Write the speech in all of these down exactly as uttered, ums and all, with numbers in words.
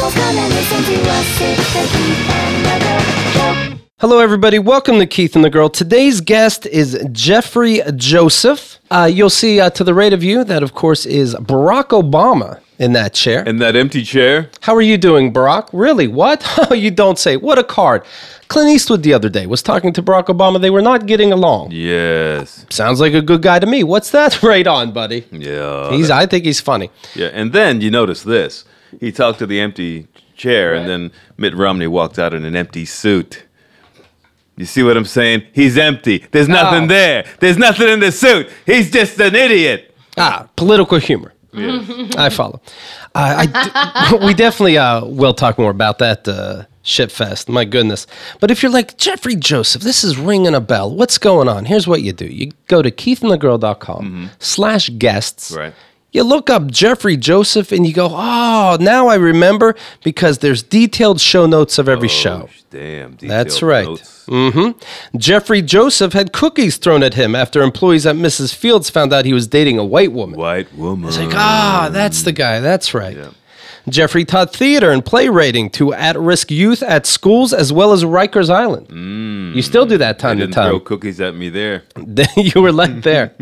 Come and listen to us, it's the Keith and the Girl Show. Hello, everybody. Welcome to Keith and the Girl. Today's guest is Jeffrey Joseph. Uh, you'll see uh, to the right of you that, of course, is Barack Obama in that chair. In that empty chair? How are you doing, Barack? Really? What? Oh, you don't say. What a card. Clint Eastwood the other day was talking to Barack Obama. They were not getting along. Yes. Sounds like a good guy to me. What's that? Right on, buddy. Yeah. He's. I think he's funny. Yeah, and then you notice this. He talked to the empty chair, Right. and then Mitt Romney walked out in an empty suit. You see what I'm saying? He's empty. There's nothing Oh. there. There's nothing in the suit. He's just an idiot. Ah, political humor. Yeah. I follow. Uh, I d- we definitely uh, will talk more about that uh, shitfest. My goodness. But if you're like, Jeffrey Joseph, this is ringing a bell. What's going on? Here's what you do. You go to keith and the girl dot com slash guests. Right. You look up Jeffrey Joseph and you go, oh, now I remember because there's detailed show notes of every show. Oh, damn. That's detailed right. notes. Mm-hmm. Jeffrey Joseph had cookies thrown at him after employees at Missus Fields found out he was dating a white woman. White woman. It's like, ah, that's the guy. That's right. Yeah. Jeffrey taught theater and playwriting to at-risk youth at schools as well as Rikers Island. You still do that They time to didn't throw time. cookies at me there. You were like there.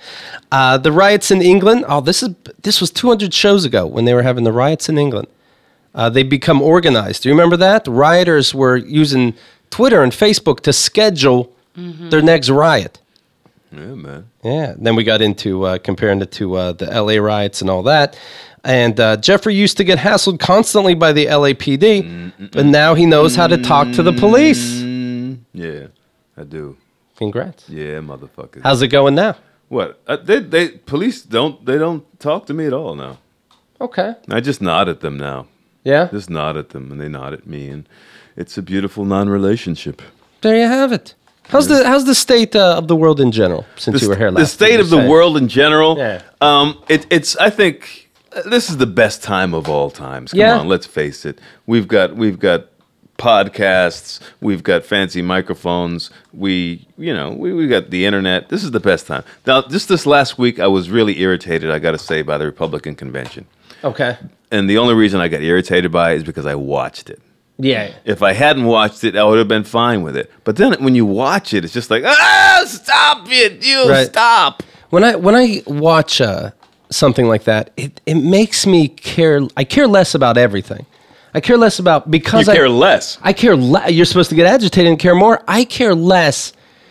Uh, the riots in England. Oh, this is this was two hundred shows ago when they were having the riots in England. Uh, they become organized. Do you remember that? The rioters were using Twitter and Facebook to schedule their next riot. Yeah, man. Yeah. Then we got into uh, comparing it to uh, the L A riots and all that. And uh, Jeffrey used to get hassled constantly by the L A P D, but now he knows how to talk to the police. Mm, yeah, I do. Congrats. Yeah, motherfuckers. How's it going now? What? Uh, they they police don't they don't talk to me at all now. Okay. I just nod at them now. Yeah. Just nod at them, and they nod at me, and it's a beautiful non-relationship. There you have it. How's the how's the state uh, of the world in general since The, you were here st- last? the state time of you the said? world in general. Yeah. Um. It, it's. I think uh, this is the best time of all times. Come Yeah. on, let's face it. We've got we've got podcasts. We've got fancy microphones. We you know we we got the internet. This is the best time. Now, just this last week, I was really irritated. I got to say, by the Republican convention. Okay. And the only reason I got irritated by it is because I watched it. Yeah. If I hadn't watched it, I would have been fine with it. But then when you watch it, it's just like, ah, stop it, you Right. stop. When I when I watch uh, something like that, it, it makes me care. I care less about everything. I care less about because You care I, less. I care. Le- you're supposed to get agitated and care more. I care less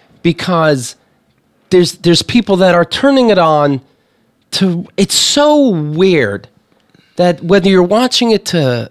because there's there's people that are turning it on to. It's so weird that whether you're watching it to,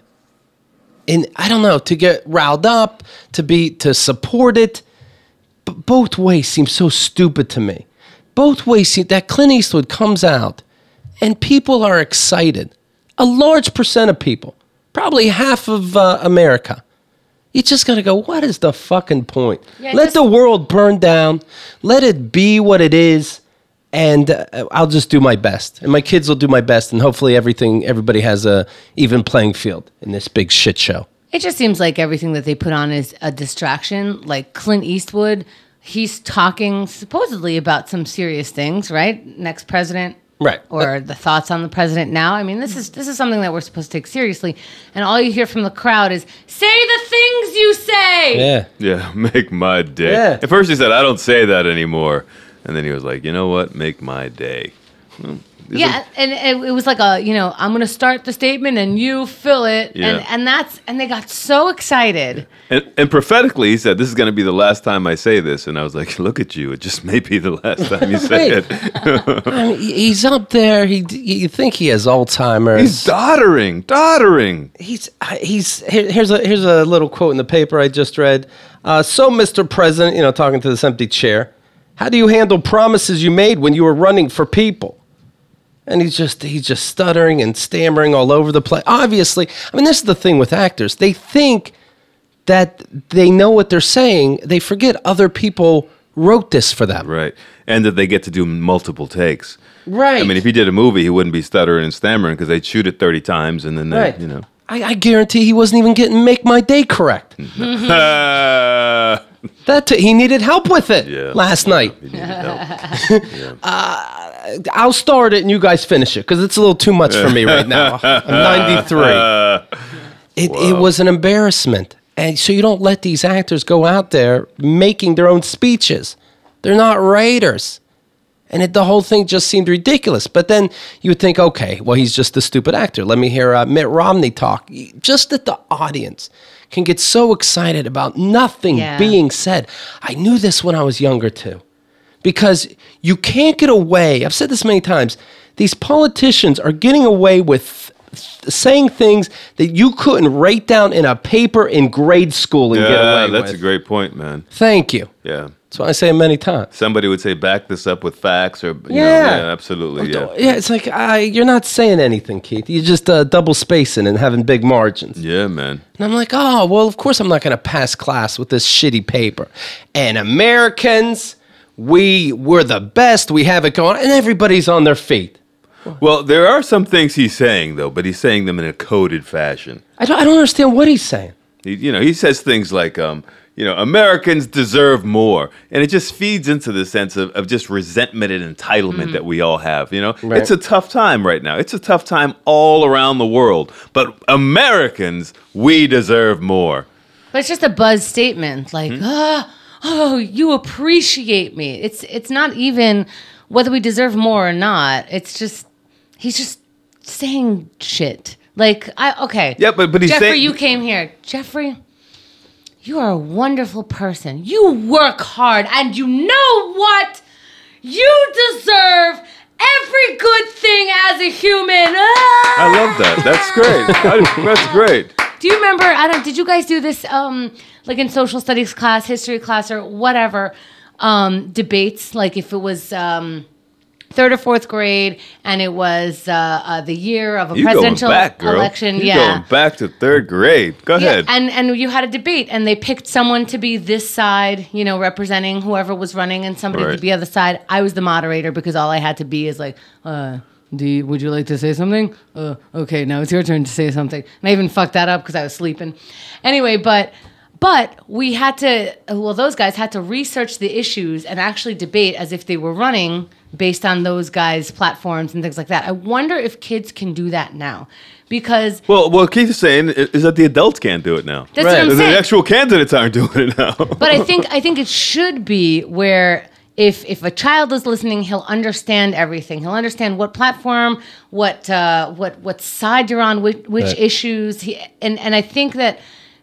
in I don't know, to get riled up, to be to support it, b- both ways seem so stupid to me. Both ways seem that Clint Eastwood comes out, and people are excited. A large percent of people. Probably half of uh, America. You just got to go, what is the fucking point? Yeah, Let just- the world burn down. Let it be what it is. And uh, I'll just do my best. And my kids will do my best. And hopefully everything, everybody has a even playing field in this big shit show. It just seems like everything that they put on is a distraction. Like Clint Eastwood, he's talking supposedly about some serious things, right? Next president. Right. Or the thoughts on the president now. I mean, this is this is something that we're supposed to take seriously. And all you hear from the crowd is, say the things you say. Yeah. Yeah, make my day. Yeah. At first he said, I don't say that anymore. And then he was like, you know what? Make my day. Well, these Yeah, are- and it, it was like a, you know, I'm going to start the statement and you fill it. Yeah. And and that's, and they got so excited. And, and prophetically, he said, this is going to be the last time I say this. And I was like, look at you. It just may be the last time you say Right. it. I mean, he's up there. He, you think he has Alzheimer's. He's doddering, doddering. He's he's here, here's a here's a little quote in the paper I just read. Uh, so, Mister President, you know, talking to this empty chair, how do you handle promises you made when you were running for people? And he's just he's just stuttering and stammering all over the place. Obviously, I mean, this is the thing with actors. They think that they know what they're saying. They forget other people wrote this for them. Right. And that they get to do multiple takes. Right. I mean, if he did a movie, he wouldn't be stuttering and stammering because they'd shoot it thirty times and then they, Right. you know. I, I guarantee he wasn't even getting Make My Day correct. Uh, That t- he needed help with it yeah. last night. He needed help. I'll start it and you guys finish it because it's a little too much for me right now. I'm ninety-three. Uh, It, Wow. it was an embarrassment. And so you don't let these actors go out there making their own speeches. They're not writers. And it, the whole thing just seemed ridiculous. But then you would think, okay, well, he's just a stupid actor. Let me hear uh, Mitt Romney talk. Just that the audience can get so excited about nothing Yeah. being said. I knew this when I was younger, too. Because you can't get away. I've said this many times. These politicians are getting away with th- saying things that you couldn't write down in a paper in grade school and get Yeah, away that's with. a great point, man. Thank you. Yeah. That's why I say it many times. Somebody would say, back this up with facts, or you know, Yeah. yeah, absolutely, yeah, Yeah, it's like uh, you're not saying anything, Keith. You're just uh, double spacing and having big margins. yeah, man. And I'm like, oh, well, of course I'm not going to pass class with this shitty paper. And Americans, we we're the best. We have it going, and everybody's on their feet. Well, there are some things he's saying though, but he's saying them in a coded fashion. I don't, I don't understand what he's saying. He, you know, he says things like, um, you know, Americans deserve more, and it just feeds into the sense of, of just resentment and entitlement that we all have. You know, Right. it's a tough time right now. It's a tough time all around the world, but Americans, we deserve more. But it's just a buzz statement, like, Hmm? ah, oh, you appreciate me. It's it's not even whether we deserve more or not. It's just he's just saying shit. Like, I okay. Yeah, but- but he's Jeffrey, saying- you came here, Jeffrey. You are a wonderful person. You work hard, and you know what? You deserve every good thing as a human. Ah! I love that. That's great. I- that's great. Do you remember? I don't. Did you guys do this, um, like in social studies class, history class, or whatever, um, debates? Like if it was um, third or fourth grade, and it was uh, uh, the year of a You going presidential back, girl? election. You yeah. going back to third grade? Go Yeah, ahead. and and you had a debate, and they picked someone to be this side, you know, representing whoever was running, and somebody Right. to be the other side. I was the moderator because all I had to be is like, uh, do you, would you like to say something? Uh, okay, now it's your turn to say something. And I even fucked that up because I was sleeping. Anyway, but but we had to. Well, those guys had to research the issues and actually debate as if they were running based on those guys' platforms and things like that. I wonder if kids can do that now, because. Well, what Keith is saying is that the adults can't do it now. That's what I'm The saying. actual candidates aren't doing it now. But I think I think it should be where if if a child is listening, he'll understand everything. He'll understand what platform, what uh, what what side you're on, which, which Right. issues. He, and and I think that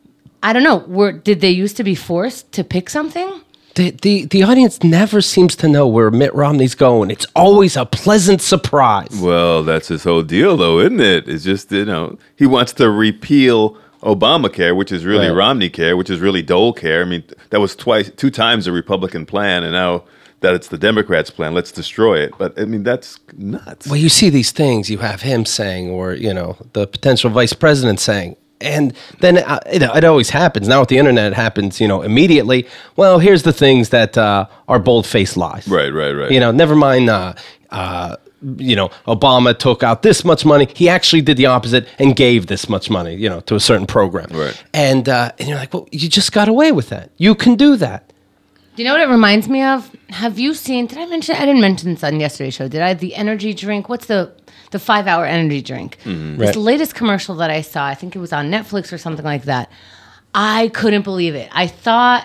I don't know. Were did they used to be forced to pick something? The, the, the audience never seems to know where Mitt Romney's going. It's always a pleasant surprise. Well, that's his whole deal, though, isn't it? It's just, you know, he wants to repeal Obamacare, which is really Right. Romney care, which is really Dole care. I mean, that was twice, two times a Republican plan, and now that it's the Democrats' plan, let's destroy it. But I mean, that's nuts. Well, you see these things, you have him saying, or, you know, the potential vice president saying, and then uh, it, it always happens. Now with the internet, it happens, you know, immediately. Well, here's the things that uh, are bold-faced lies. Right, right, right. You know, never mind, uh, uh, you know, Obama took out this much money. He actually did the opposite and gave this much money, you know, to a certain program. Right. And, uh, and you're like, well, you just got away with that. You can do that. Do you know what it reminds me of? Have you seen? Did I mention? I didn't mention this on yesterday's show. Did I? The energy drink. What's the the five hour energy drink? Mm-hmm. This Right. latest commercial that I saw. I think it was on Netflix or something like that. I couldn't believe it. I thought.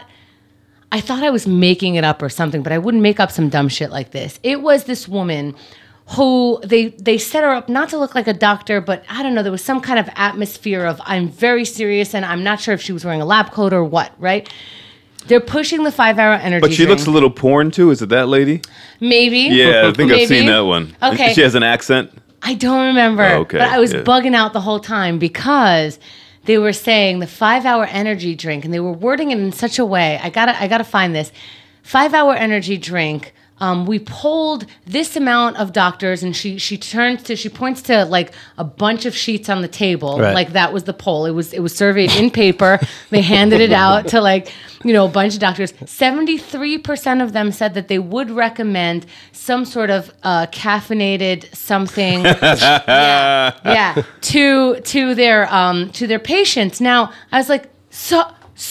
I thought I was making it up or something, but I wouldn't make up some dumb shit like this. It was this woman who they they set her up not to look like a doctor, but I don't know, there was some kind of atmosphere of I'm very serious and I'm not sure if she was wearing a lab coat or what, right? They're pushing the five hour energy But she drink. looks a little porn, too. Is it that lady? Maybe. Yeah, I think I've seen Maybe. that one. Okay. She has an accent. I don't remember. Oh, okay, But I was yeah. bugging out the whole time because they were saying the five hour energy drink, and they were wording it in such a way. I gotta I gotta find this. Five hour energy drink. Um, we polled this amount of doctors, and she she turns to she points to like a bunch of sheets on the table, Right. like that was the poll. It was it was surveyed in paper. They handed it out to like you know a bunch of doctors. Seventy-three percent of them said that they would recommend some sort of uh, caffeinated something, yeah, yeah, to to their um to their patients. Now I was like, so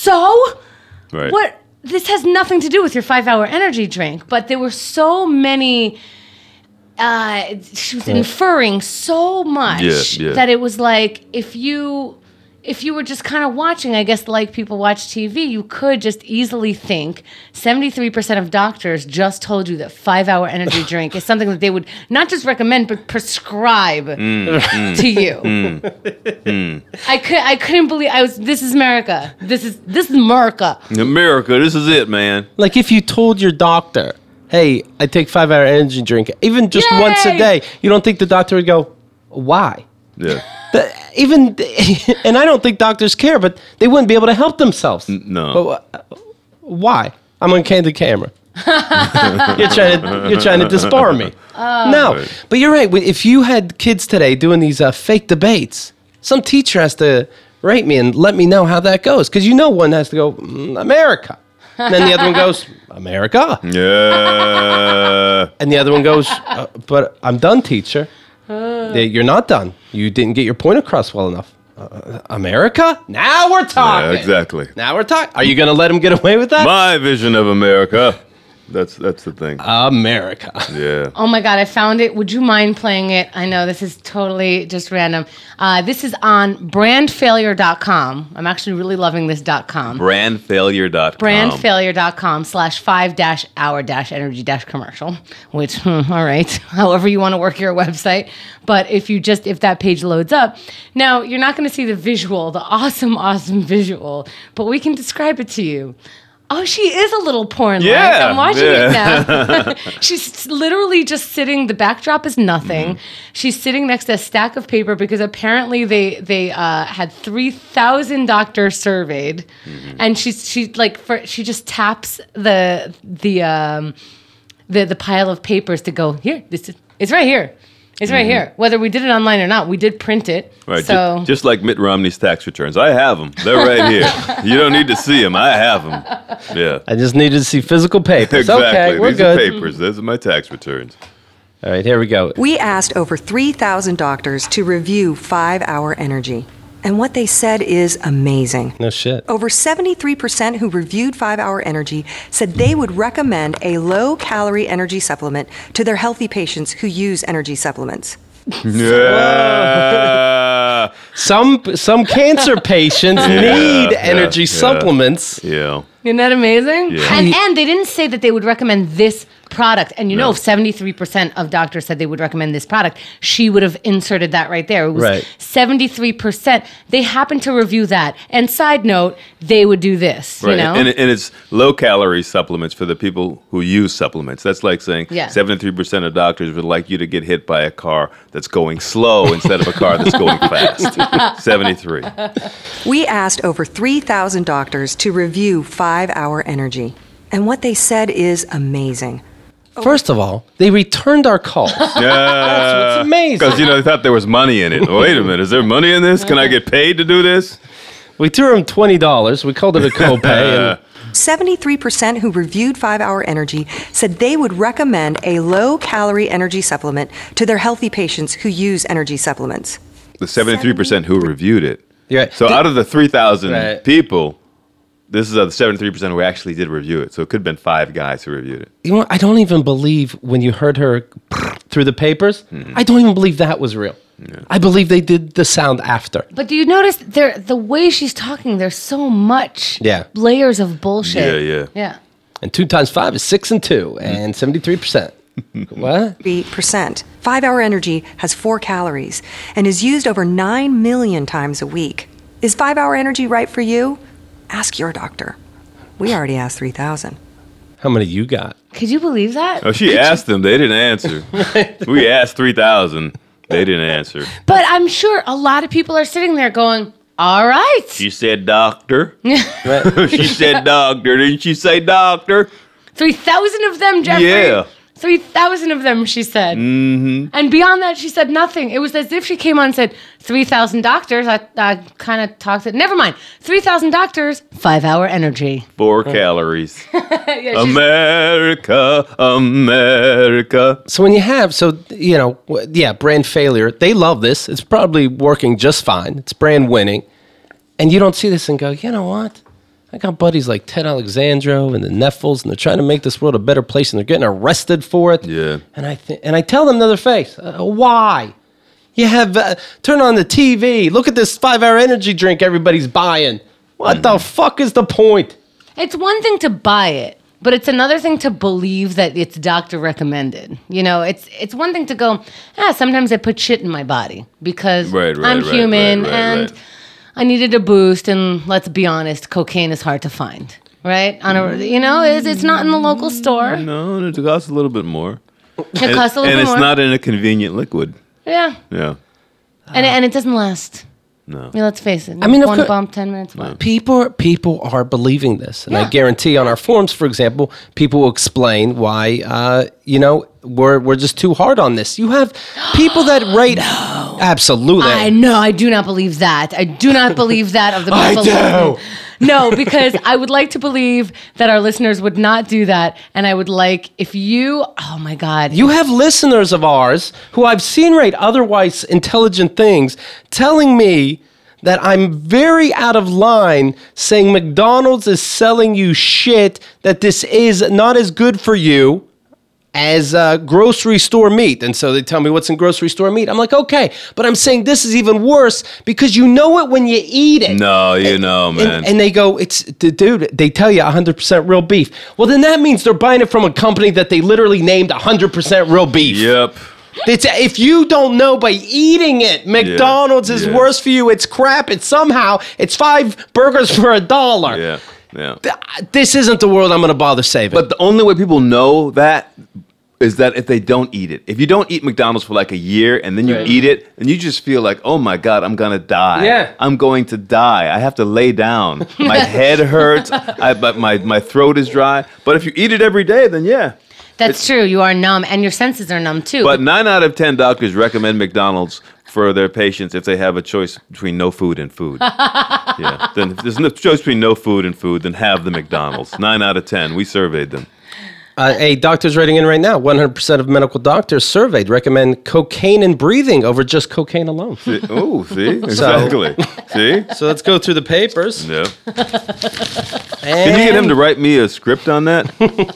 so Right. what? This has nothing to do with your five-hour energy drink, but there were so many. Uh, she was inferring so much Yeah, yeah. that it was like if you if you were just kind of watching, I guess like people watch T V, you could just easily think seventy-three percent of doctors just told you that five-hour energy drink is something that they would not just recommend, but prescribe Mm, to you. I could, I couldn't believe I was. This is America. This is this is America. America, this is it, man. Like if you told your doctor, hey, I take five hour energy drink, even just Yay! once a day, you don't think the doctor would go, why? Yeah. The- even, and I don't think doctors care, but they wouldn't be able to help themselves. no. But, uh, why? I'm on candid camera. you're trying to you're trying to disbar me. No, Right. but you're right. When- If you had kids today doing these uh, fake debates, some teacher has to rate me and let me know how that goes, because you know one has to go mm, America, and then the other one goes America, Yeah. and the other one goes, uh, but I'm done, teacher. Uh, You're not done. You didn't get your point across well enough. Uh, America? Now we're talking. Yeah, exactly. Now we're talking. Are you going to let him get away with that? My vision of America. That's that's the thing. America. Yeah. Oh my God, I found it. Would you mind playing it? I know this is totally just random. Uh, this is on brand failure dot com. I'm actually really loving this .com. brand failure dot com. brand failure dot com slash five dash hour dash energy dash commercial, which, hmm, all right, however you want to work your website. But if you just, if that page loads up, now you're not going to see the visual, the awesome, awesome visual, but we can describe it to you. Oh, she is a little porn-like. Yeah, I'm watching yeah. it now. She's literally just sitting. The backdrop is nothing. Mm-hmm. She's sitting next to a stack of paper because apparently they they uh, had three thousand doctors surveyed, Mm-hmm. and she's she like for she just taps the the um the the pile of papers to go here. This is it's right here. It's right here. Whether we did it online or not, we did print it. Right, So ju- just like Mitt Romney's tax returns. I have them. They're right here. You don't need to see them. I have them. Yeah. I just needed to see physical papers. Exactly. Okay, we're These good. are papers. Those are my tax returns. All right, here we go. We asked over three thousand doctors to review five hour Energy, and what they said is amazing. No shit. Over seventy-three percent who reviewed five hour Energy said they would recommend a low-calorie energy supplement to their healthy patients who use energy supplements. Yeah. Some some cancer patients need yeah, energy yeah. supplements. Yeah. Isn't that amazing? Yeah. And and they didn't say that they would recommend this product. And you know, No. if seventy-three percent of doctors said they would recommend this product, she would have inserted that right there. It was Right. seventy-three percent. They happened to review that. And side note, they would do this, Right. you know? And, and it's low calorie supplements for the people who use supplements. That's like saying Yeah. seventy-three percent of doctors would like you to get hit by a car that's going slow instead of a car that's going fast. seventy-three. We asked over three thousand doctors to review five hour Energy, and what they said is amazing. First of all, they returned our calls. Yeah. what's amazing. Because, you know, they thought there was money in it. Wait a minute. Is there money in this? Can I get paid to do this? We threw them twenty dollars. We called it a copay. and seventy-three percent who reviewed five hour Energy said they would recommend a low-calorie energy supplement to their healthy patients who use energy supplements. The seventy-three percent who reviewed it. You're right. So Th- out of the three thousand Right. people, this is uh, the seventy-three percent who actually did review it. So it could have been five guys who reviewed it. You know, what? I don't even believe when you heard her through the papers. Mm-hmm. I don't even believe that was real. I believe they did the sound after. But do you notice there the way she's talking, there's so much Yeah. layers of bullshit. Yeah, yeah. Yeah. And two times five is six and two, and seventy-three percent. What? three percent. five hour Energy has four calories and is used over nine million times a week. Is five hour Energy right for you? Ask your doctor. We already asked three thousand. How many you got? Could you believe that? Oh, she asked them. They didn't answer. We asked three thousand. They didn't answer. But I'm sure a lot of people are sitting there going, all right. She said doctor. Right? She said doctor. Didn't she say doctor? three thousand of them, Jeffrey. Yeah. three thousand of them, she said. Mm-hmm. And beyond that, she said nothing. It was as if she came on and said, three thousand doctors. I, I kind of talked it. Never mind. three thousand doctors, five hour Energy. Four calories. Yeah, she's- America, America. So when you have, so, you know, w- yeah, brand failure, they love this. It's probably working just fine. It's brand winning. And you don't see this and go, you know what? I got buddies like Ted Alexandro and the Neffels, and they're trying to make this world a better place, and they're getting arrested for it. Yeah. And I th- and I tell them to their face, uh, why? You have uh, turn on the T V. Look at this five-hour energy drink everybody's buying. What the fuck is the point? It's one thing to buy it, but it's another thing to believe that it's doctor recommended. You know, it's it's one thing to go, ah, sometimes I put shit in my body because Right, right, I'm right, human right, right, and right. I needed a boost. And let's be honest, cocaine is hard to find, right? On a, you know, it's, it's not in the local store. No, it costs a little bit more. It costs a little and bit it's more. not in a convenient liquid. Yeah, Yeah. and and it doesn't last. No. I mean, let's face it. I mean, of one course- bump, ten minutes. What? People people are believing this, and I Yeah. guarantee on our forums, for example, people will explain why. Uh, you know, we're we're just too hard on this. You have people that rate. Absolutely. I know. I do not believe that. I do not believe that of the I people do. listening. No, because I would like to believe that our listeners would not do that, and I would like if you. Oh my God. You have listeners of ours who I've seen rate otherwise intelligent things telling me that I'm very out of line saying McDonald's is selling you shit, that this is not as good for you as uh, grocery store meat. And so they tell me what's in grocery store meat. I'm like, okay, but I'm saying this is even worse because you know it when you eat it. No, you know, man. And, and they go, it's, d- dude, they tell you one hundred percent real beef. Well, then that means they're buying it from a company that they literally named one hundred percent real beef. Yep. It's, if you don't know by eating it, McDonald's is yeah. worse for you. It's crap. It's somehow, it's five burgers for a dollar. Yeah. Yeah. Th- This isn't the world I'm going to bother saving. But the only way people know that is that if they don't eat it. If you don't eat McDonald's for like a year and then you Right. eat it and you just feel like, oh my God, I'm gonna die. Yeah. I'm going to die. I have to lay down. My head hurts. I, but my, my throat is dry. But if you eat it every day, then yeah. That's true. You are numb, and your senses are numb too. But nine out of ten doctors recommend McDonald's for their patients if they have a choice between no food and food. Yeah. Then if there's no choice between no food and food, then have the McDonald's. Nine out of ten. We surveyed them. Uh, a doctor's writing in right now. one hundred percent of medical doctors surveyed recommend cocaine and breathing over just cocaine alone. See? Oh, see? Exactly. See? So let's go through the papers. Yeah. Can you get him to write me a script on that?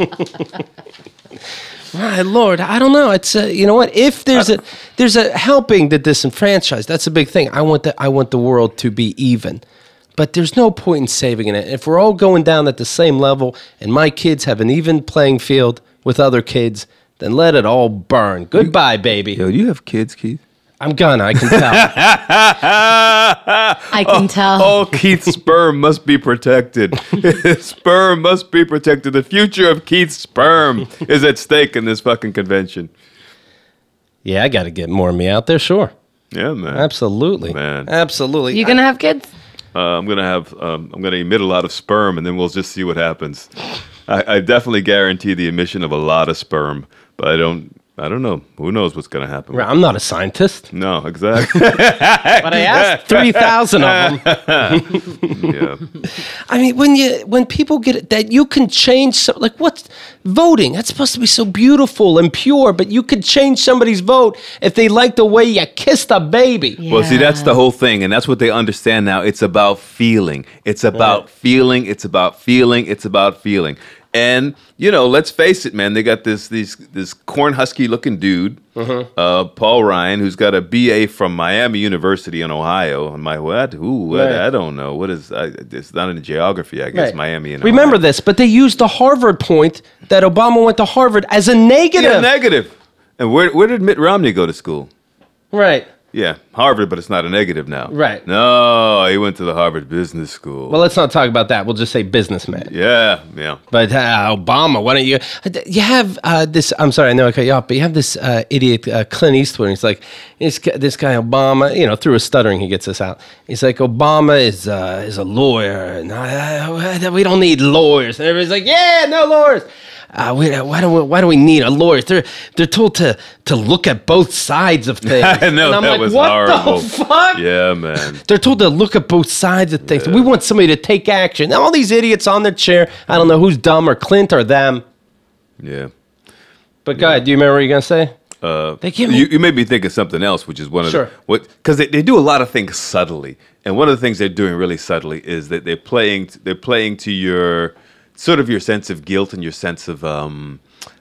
My Lord, I don't know. It's uh, you know what? If there's a there's a helping the disenfranchised, that's a big thing. I want the I want the world to be even, but there's no point in saving it. If we're all going down at the same level, and my kids have an even playing field with other kids, then let it all burn. Goodbye, baby. Yo, do you have kids, Keith? I'm gonna. I can tell. I can tell. Oh, Keith's sperm must be protected. His sperm must be protected. The future of Keith's sperm is at stake in this fucking convention. Yeah, I got to get more of me out there. Sure, Yeah, man. absolutely, Man. absolutely. You gonna have kids? Uh, I'm gonna have. Um, I'm gonna emit a lot of sperm, and then we'll just see what happens. I, I definitely guarantee the emission of a lot of sperm, but I don't. I don't know. Who knows what's gonna happen? I'm not a scientist, No, exactly. but I asked three thousand of them. Yeah. I mean, when you when people get it, that you can change, so, like what's voting? That's supposed to be so beautiful and pure, but you could change somebody's vote if they like the way you kissed a baby. Well, see, that's the Yeah. whole thing, and that's what they understand now. It's about feeling. It's about Right. feeling. It's about feeling. It's about feeling. And you know, let's face it, man. They got this these this corn husky looking dude, uh, Paul Ryan, who's got a B A from Miami University in Ohio. And my what? Ooh, Right. I, I don't know. What is? I, it's not in geography, I guess. Right. Miami. And Remember Ohio. this, but they used the Harvard point that Obama went to Harvard as a negative. Yeah, negative. And where where did Mitt Romney go to school? Right. Yeah, Harvard, but it's not a negative now. Right. No, he went to the Harvard Business School. Well, let's not talk about that. We'll just say businessman. yeah, yeah. But uh, Obama, why don't you? You have uh, this. I'm sorry, I know I cut you off, but you have this uh, idiot uh, Clint Eastwood. And he's like, this guy, this guy Obama. You know, through his stuttering, he gets this out. He's like, Obama is uh, is a lawyer, and uh, we don't need lawyers. And everybody's like, yeah, no lawyers. Uh, we, why do we, why do we need a lawyer? They're they're told to to look at both sides of things. I know, and I'm that like, was what horrible. the fuck? Yeah, man. They're told to look at both sides of things. We want somebody to take action. All these idiots on their chair. I don't know who's dumb or Clint or them. Yeah. But go ahead. Do you remember what you're gonna say? Uh, They give me- you, you made me think of something else, which is one of Sure. the what because they, they do a lot of things subtly, and one of the things they're doing really subtly is that they're playing they're playing to your sort of your sense of guilt and your sense of um,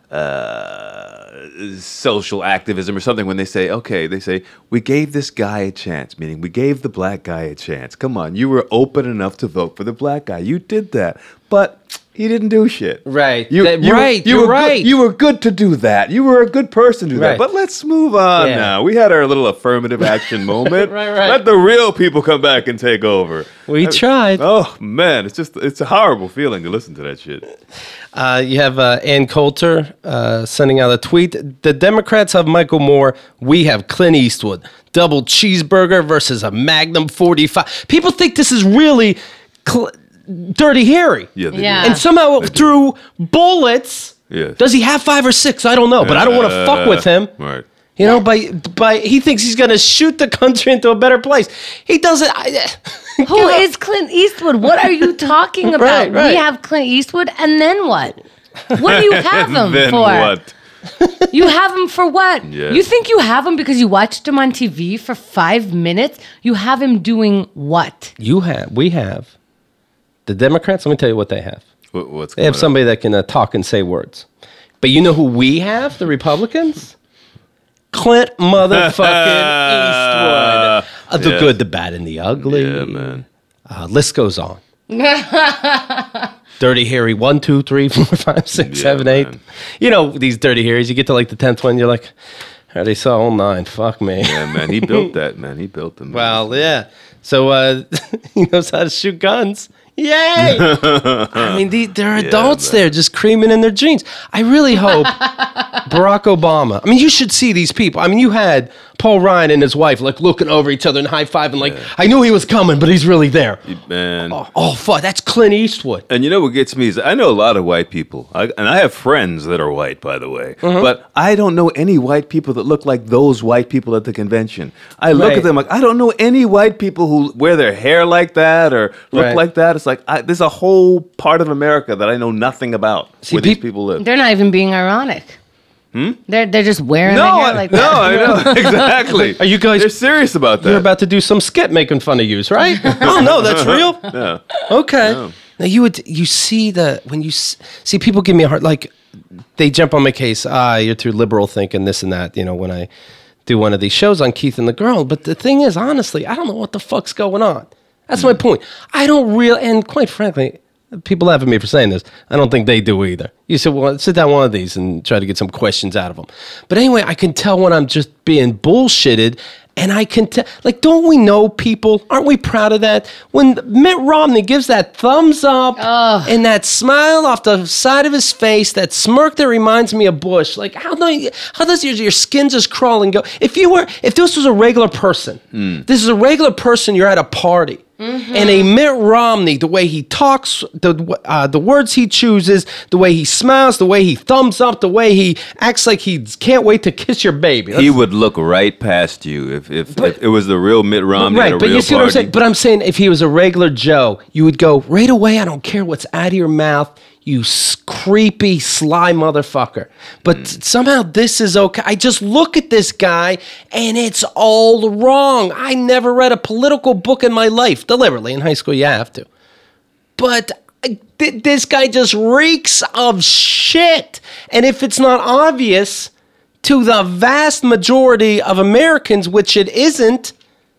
uh, social activism or something when they say, okay, they say, we gave this guy a chance, meaning we gave the black guy a chance. Come on, you were open enough to vote for the black guy. You did that. But he didn't do shit. Right. You, That- you were- right, you you're were right. Good, you were good to do that. You were a good person to do Right. that. But let's move on Yeah. now. We had our little affirmative action moment. Right, right. Let the real people come back and take over. We I- tried. Oh, man. It's just, it's a horrible feeling to listen to that shit. Uh, you have uh, Ann Coulter uh, sending out a tweet. The Democrats have Michael Moore. We have Clint Eastwood. Double cheeseburger versus a Magnum forty-five. People think this is really cl- Dirty Harry. Yeah. They Yeah. do. And somehow through bullets, Yeah. does he have five or six? I don't know, but I don't want to fuck with him. Right. You know, by by he thinks he's going to shoot the country into a better place. He doesn't. I, Who is Clint Eastwood? What are you talking about? Right, right. We have Clint Eastwood, and then what? What do you have him Then for? what? You have him for what? Yeah. You think you have him because you watched him on T V for five minutes? You have him doing what? You have. We have. The Democrats. Let me tell you what they have. What- What's They have going on? somebody that can uh, talk and say words. But you know who we have? The Republicans. Clint motherfucking Eastwood. Uh, the Yeah. good, the bad, and the ugly. Yeah, man. Uh, list goes on. Dirty Harry, one, two, three, four, five, six, Yeah, seven, eight. man. You know these Dirty Harrys. You get to like the tenth one, you're like, I already saw all nine. Fuck me. Yeah, man. He built that, man. He built them. Well, yeah. So uh, he knows how to shoot guns. Yay! I mean, the, there are adults man. there just creaming in their jeans. I really hope Barack Obama. I mean, you should see these people. I mean, you had Paul Ryan and his wife like looking over each other and high fiving, like, I knew he was coming, but he's really there. Man. Oh, oh, fuck, that's Clint Eastwood. And you know what gets me is I know a lot of white people, I, and I have friends that are white, by the way. Mm-hmm. But I don't know any white people that look like those white people at the convention. I look Right. at them like I don't know any white people who wear their hair like that or look Right. like that. It's like I, there's a whole part of America that I know nothing about See, where these peop- people live. They're not even being ironic. Hmm? They're they're just wearing No, their I, hair like no, that. I know exactly. Are you guys- They're serious about that? You're about to do some skit making fun of yous, right? Oh, no, that's real? Yeah. Okay. Now you would you see the when you s- see people give me a hard like they jump on my case. Ah, you're too liberal thinking this and that. You know when I do one of these shows on Keith and the Girl. But the thing is, honestly, I don't know what the fuck's going on. That's my point. I don't real and quite frankly, people laugh at me for saying this. I don't think they do either. You said, well, sit down one of these and try to get some questions out of them. But anyway, I can tell when I'm just being bullshitted. And I can tell, like, don't we know people? Aren't we proud of that? When Mitt Romney gives that thumbs up and that smile off the side of his face, that smirk that reminds me of Bush, like, how, do you, how does your, your skin just crawl and go? If you were, if this was a regular person, this is a regular person, you're at a party. And a Mitt Romney, the way he talks, the uh, the words he chooses, the way he smiles, the way he thumbs up, the way he acts like he can't wait to kiss your baby. He would look right past you if if, if it was the real Mitt Romney at a Right, but real you see what I'm party. saying? But I'm saying if he was a regular Joe, you would go right away. I don't care what's out of your mouth, you s- creepy, sly motherfucker. But Mm. somehow this is okay. I just look at this guy and it's all wrong. I never read a political book in my life. Deliberately, in high school, you have to. But I- th- this guy just reeks of shit. And if it's not obvious to the vast majority of Americans, which it isn't,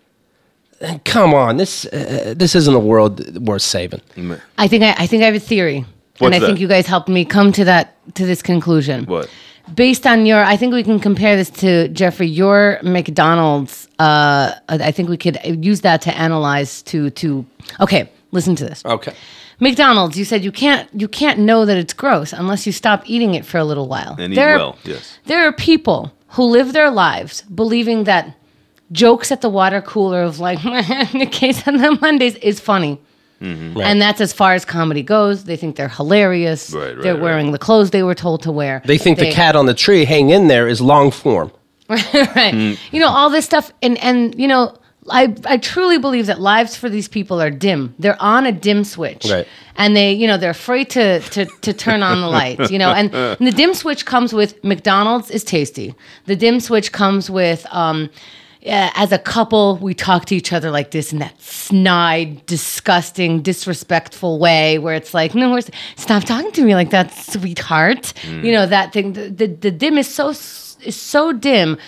then come on, this uh, this isn't a world worth saving. I think I, I think I have a theory, What's and I that? think you guys helped me come to that to this conclusion. What? Based on your, I think we can compare this to Jeffrey. Your McDonald's. Uh, I think we could use that to analyze. To to okay, listen to this. Okay. McDonald's. You said you can't you can't know that it's gross unless you stop eating it for a little while. And eat There- well, yes. There are people who live their lives believing that jokes at the water cooler of like the case on the Mondays is funny. Mm-hmm. And that's as far as comedy goes. They think they're hilarious. Right, right, they're right. wearing the clothes they were told to wear. They think the cat on the tree hang in there is long form. right. You know, all this stuff. And, and you know, I, I truly believe that lives for these people are dim. They're on a dim switch. Right. And they, you know, they're afraid to, to, to turn on the lights, you know. And, and the dim switch comes with McDonald's is tasty. The dim switch comes with, um, uh, as a couple, we talk to each other like this in that snide, disgusting, disrespectful way where it's like, no, we're- stop talking to me like that, sweetheart. You know, that thing. The, the, the dim is so is so dim.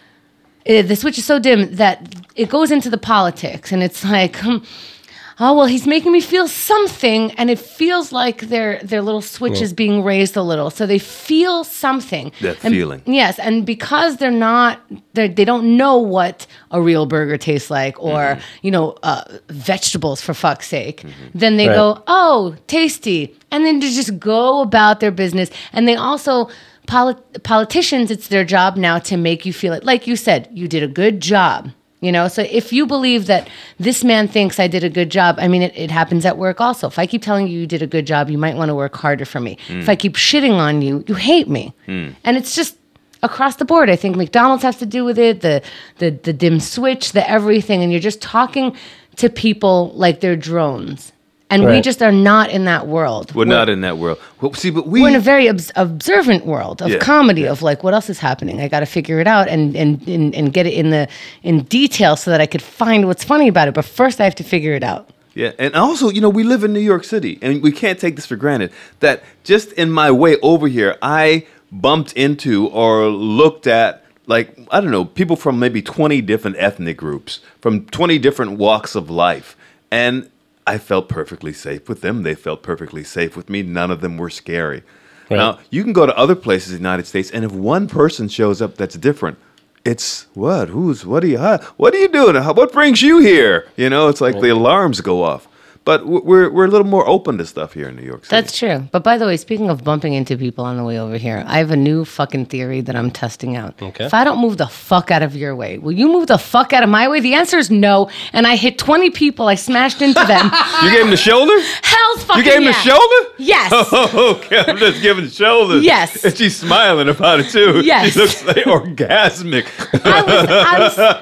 Uh, the switch is so dim that it goes into the politics, and it's like, hmm, oh well, he's making me feel something, and it feels like their their little switch is being raised a little, so they feel something. That And- feeling. yes, and because they're not, they're, they don't know what a real burger tastes like, or Mm-hmm. you know, uh, vegetables for fuck's sake. Then they Right. go, oh, tasty, and then they just go about their business, and they also. Polit- politicians, it's their job now to make you feel it. Like you said, you did a good job. You know, so if you believe that this man thinks I did a good job, I mean, it, it happens at work also. If I keep telling you you did a good job, you might want to work harder for me. If I keep shitting on you, you hate me. And it's just across the board. I think McDonald's has to do with it, the the the dim switch, the everything, and you're just talking to people like they're drones. And we Right. just are not in that world. We're not in that world. Well, see, but we We're in a very obs- observant world of Yeah, comedy, yeah. of like, what else is happening? I got to figure it out and, and and and get it in the in detail so that I could find what's funny about it. But first, I have to figure it out. Yeah, and also, you know, we live in New York City, and we can't take this for granted. That just in my way over here, I bumped into or looked at, like, I don't know, people from maybe twenty different ethnic groups, from twenty different walks of life. And I felt perfectly safe with them. They felt perfectly safe with me. None of them were scary. Right. Now, you can go to other places in the United States, and if one person shows up that's different, it's what? Who's? What are you? Huh? What are you doing? How- What brings you here? You know, it's like the alarms go off. But w- we're we're a little more open to stuff here in New York City. That's true. But by the way, speaking of bumping into people on the way over here, I have a new fucking theory that I'm testing out. Okay. If I don't move the fuck out of your way, will you move the fuck out of my way? The answer is no. And I hit twenty people. I smashed into them. You gave him the shoulder? Hell's fucking You gave him yeah. the shoulder? Yes. Okay, I'm just giving shoulders. Yes. And she's smiling about it too. Yes. She looks like orgasmic. I was, I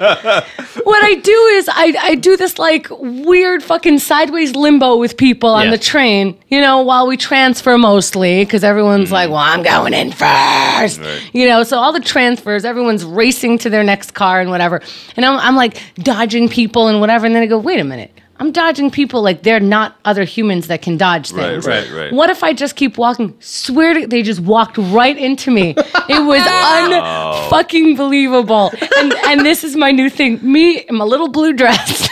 was, what I do is I, I do this like weird fucking sideways limbo with people on Yeah. the train, you know, while we transfer mostly, because everyone's like, well, I'm going in first. Right. You know, so all the transfers, everyone's racing to their next car and whatever. And I'm, I'm like dodging people and whatever. And then I go, wait a minute. I'm dodging people like they're not other humans that can dodge Right, things. right, right. What if I just keep walking? Swear to they just walked right into me. It was unfucking believable. And and this is my new thing. Me in my little blue dress,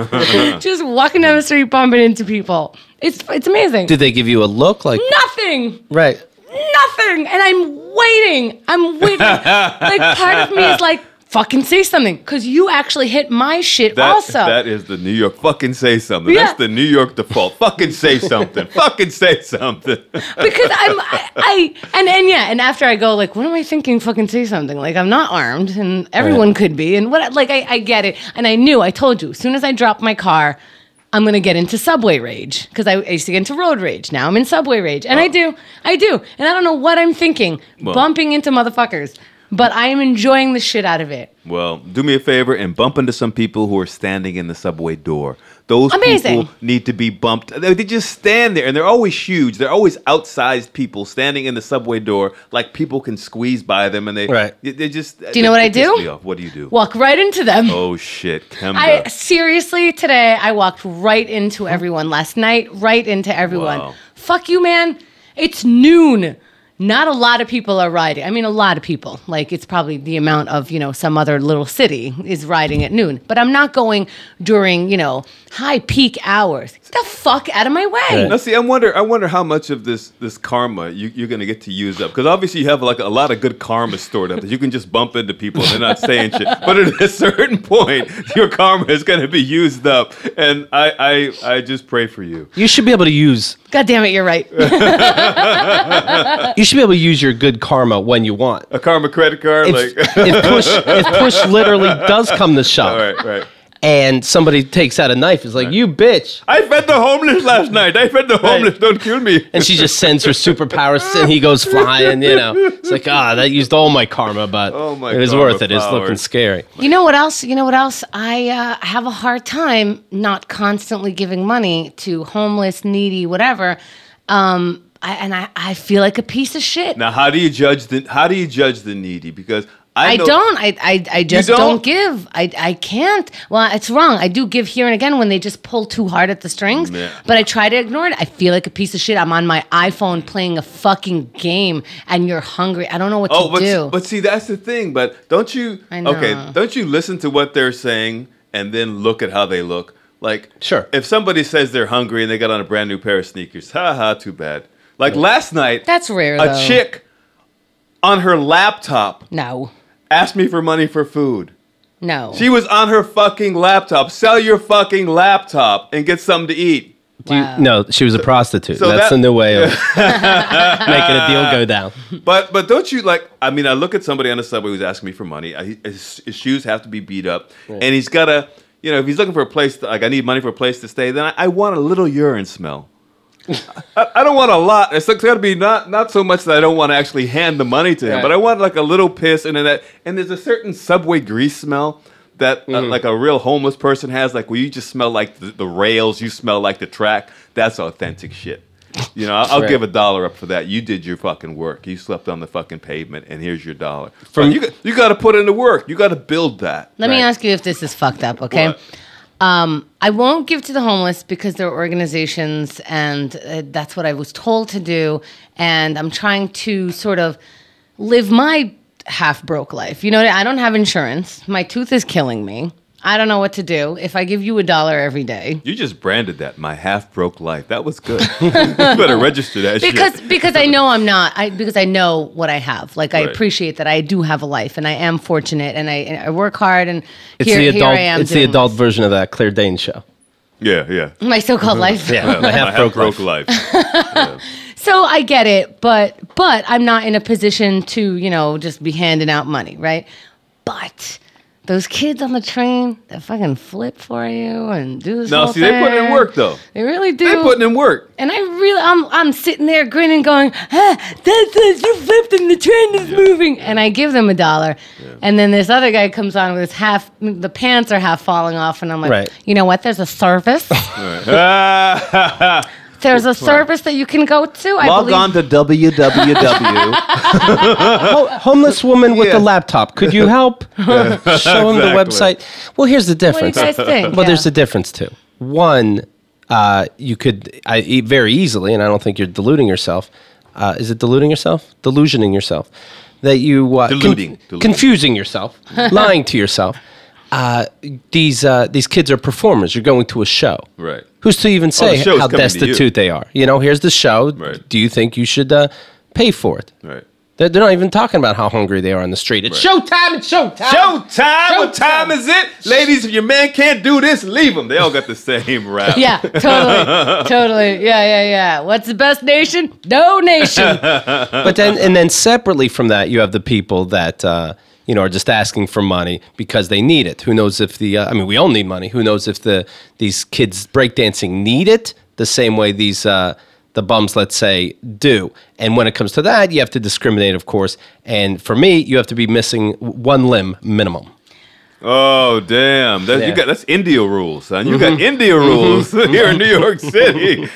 just walking down the street, bumping into people. It's it's amazing. Did they give you a look like Nothing. right? Nothing. And I'm waiting. I'm waiting. Like part of me is like, fucking say something, because you actually hit my shit That, also. that is the New York. Fucking say something. Yeah. That's the New York default. Fucking say something. Fucking say something. Because I'm I, I and and yeah, and after I go like, what am I thinking? Fucking say something. Like I'm not armed, and everyone Right. could be, and what like I, I get it, and I knew. I told you as soon as I drop my car, I'm gonna get into subway rage because I, I used to get into road rage. Now I'm in subway rage, and I do, I do, and I don't know what I'm thinking, Well- bumping into motherfuckers, but I am enjoying the shit out of it. Well, do me a favor and bump into some people who are standing in the subway door. Those Amazing. people need to be bumped. They, they just stand there, and they're always huge. They're always outsized people standing in the subway door, like people can squeeze by them, and they Right. They, they just. Do you know what I do? What do you do? Walk right into them. Oh shit, Kemba. I seriously today I walked right into everyone last night, right into everyone. Wow. Fuck you, man. It's noon. Not a lot of people are riding. I mean, a lot of people. Like it's probably the amount of, you know, some other little city is riding at noon. But I'm not going during, you know, high peak hours. Get the fuck out of my way. Right. Now, see, I wonder, I wonder how much of this this karma you, you're going to get to use up, because obviously you have like a lot of good karma stored up that you can just bump into people and they're not saying shit. But at a certain point, your karma is going to be used up, and I, I I just pray for you. You should be able to use God damn it, you're right. you should be able to use your good karma when you want. A karma credit card, If, like. if push if push literally does come to shove, All right, right. and somebody takes out a knife, is like, you bitch. I fed the homeless last night. I fed the homeless. Don't kill me. And she just sends her superpowers and he goes flying, you know. It's like, ah, that used all my karma, but Oh, my it was karma worth it. It's looking powers. scary. You know what else? You know what else? I uh, have a hard time not constantly giving money to homeless, needy, whatever. Um, I, and I, I feel like a piece of shit. Now, how do you judge the how do you judge the needy? Because I, know- don't. I, I, I just don't? don't? give. I, I can't. Well, it's wrong. I do give here and again when they just pull too hard at the strings, Yeah. but I try to ignore it. I feel like a piece of shit. I'm on my iPhone playing a fucking game and you're hungry. I don't know what Oh, to but, do. but see, that's the thing. But don't you? I know. Okay, don't you listen to what they're saying and then look at how they look? Like, Sure. If somebody says they're hungry and they got on a brand new pair of sneakers, ha ha, too bad. Like last night, That's rare, a though. chick on her laptop no. asked me for money for food. No. She was on her fucking laptop. Sell your fucking laptop and get something to eat. Do you- Wow. no, she was a prostitute. so That's that- the new way of making a deal go down. But but don't you like? I mean, I look at somebody on the subway who's asking me for money. I, his, his shoes have to be beat up, and he's got to, you know, if he's looking for a place, to, like I need money for a place to stay, then I, I want a little urine smell. I, I don't want a lot. It's got to be not not so much that I don't want to actually hand the money to him, Right. but I want like a little piss, and then that, and there's a certain subway grease smell that uh, like a real homeless person has, like where you just smell like the, the rails, you smell like the track. That's authentic shit. You know, I'll, I'll Right. give a dollar up for that. You did your fucking work. You slept on the fucking pavement, and here's your dollar. From- But you got, you got to put in the work. You got to build that. Let me Right. ask you if this is fucked up, okay? What? Um, I won't give to the homeless because they're organizations, and uh, that's what I was told to do. And I'm trying to sort of live my half broke life. You know, I don't have insurance. My tooth is killing me. I don't know what to do. If I give you a dollar every day, You just branded that my half broke life. That was good. you better register that because shit. because I know I'm not. I because I know what I have. Like I Right. appreciate that I do have a life, and I am fortunate, and I, and I work hard, and It's here, the here adult. I am. It's the doing adult version of that Claire Danes show. Yeah, yeah. my so-called life. Yeah, my my half half broke broke life. life. So I get it, but but I'm not in a position to, you know, just be handing out money, right? But those kids on the train that fucking flip for you and do this No, whole see, they put in thing, work though. They really do. They putting in work. and I really, I'm I'm sitting there grinning, going, ah, that's it, you flipped and the train is moving. And I give them a dollar. And then this other guy comes on with his half, the pants are half falling off. And I'm like, Right. you know what? There's a service. Log There's a service that you can go to. I believe. on to w w w. Ho- homeless woman with Yeah. a laptop. Could you help? Show him the Exactly. website. Well, here's the What do you difference. guys think? Well, Yeah. there's a difference too. One, uh, you could I, e- very easily, and I don't think you're deluding yourself. Uh, is it deluding yourself? Delusioning yourself. That you uh, con- Deluding. Deluding. confusing yourself, lying to yourself. Uh, these uh, these kids are performers. You're going to a show. Right. Who's to even the say show's how coming to you. destitute they are? You know, here's the show. Right. Do you think you should uh, pay for it? Right. They're, they're not even talking about how hungry they are on the street. It's Right. showtime. It's showtime. Showtime! What Showtime. time is it? Ladies, if your man can't do this, leave him. They all got the same rap. Yeah, totally, totally. Yeah, yeah, yeah. What's the best nation? No nation. But then, and then separately from that, you have the people that uh, you know are just asking for money because they need it. Who knows if the? Uh, I mean, we all need money. Who knows if the these kids breakdancing need it the same way these uh, the bums, let's say, do. And when it comes to that, you have to discriminate, of course. And for me, you have to be missing one limb minimum. Oh damn! That, Yeah. You got that's India rules, son. You got India rules here in New York City.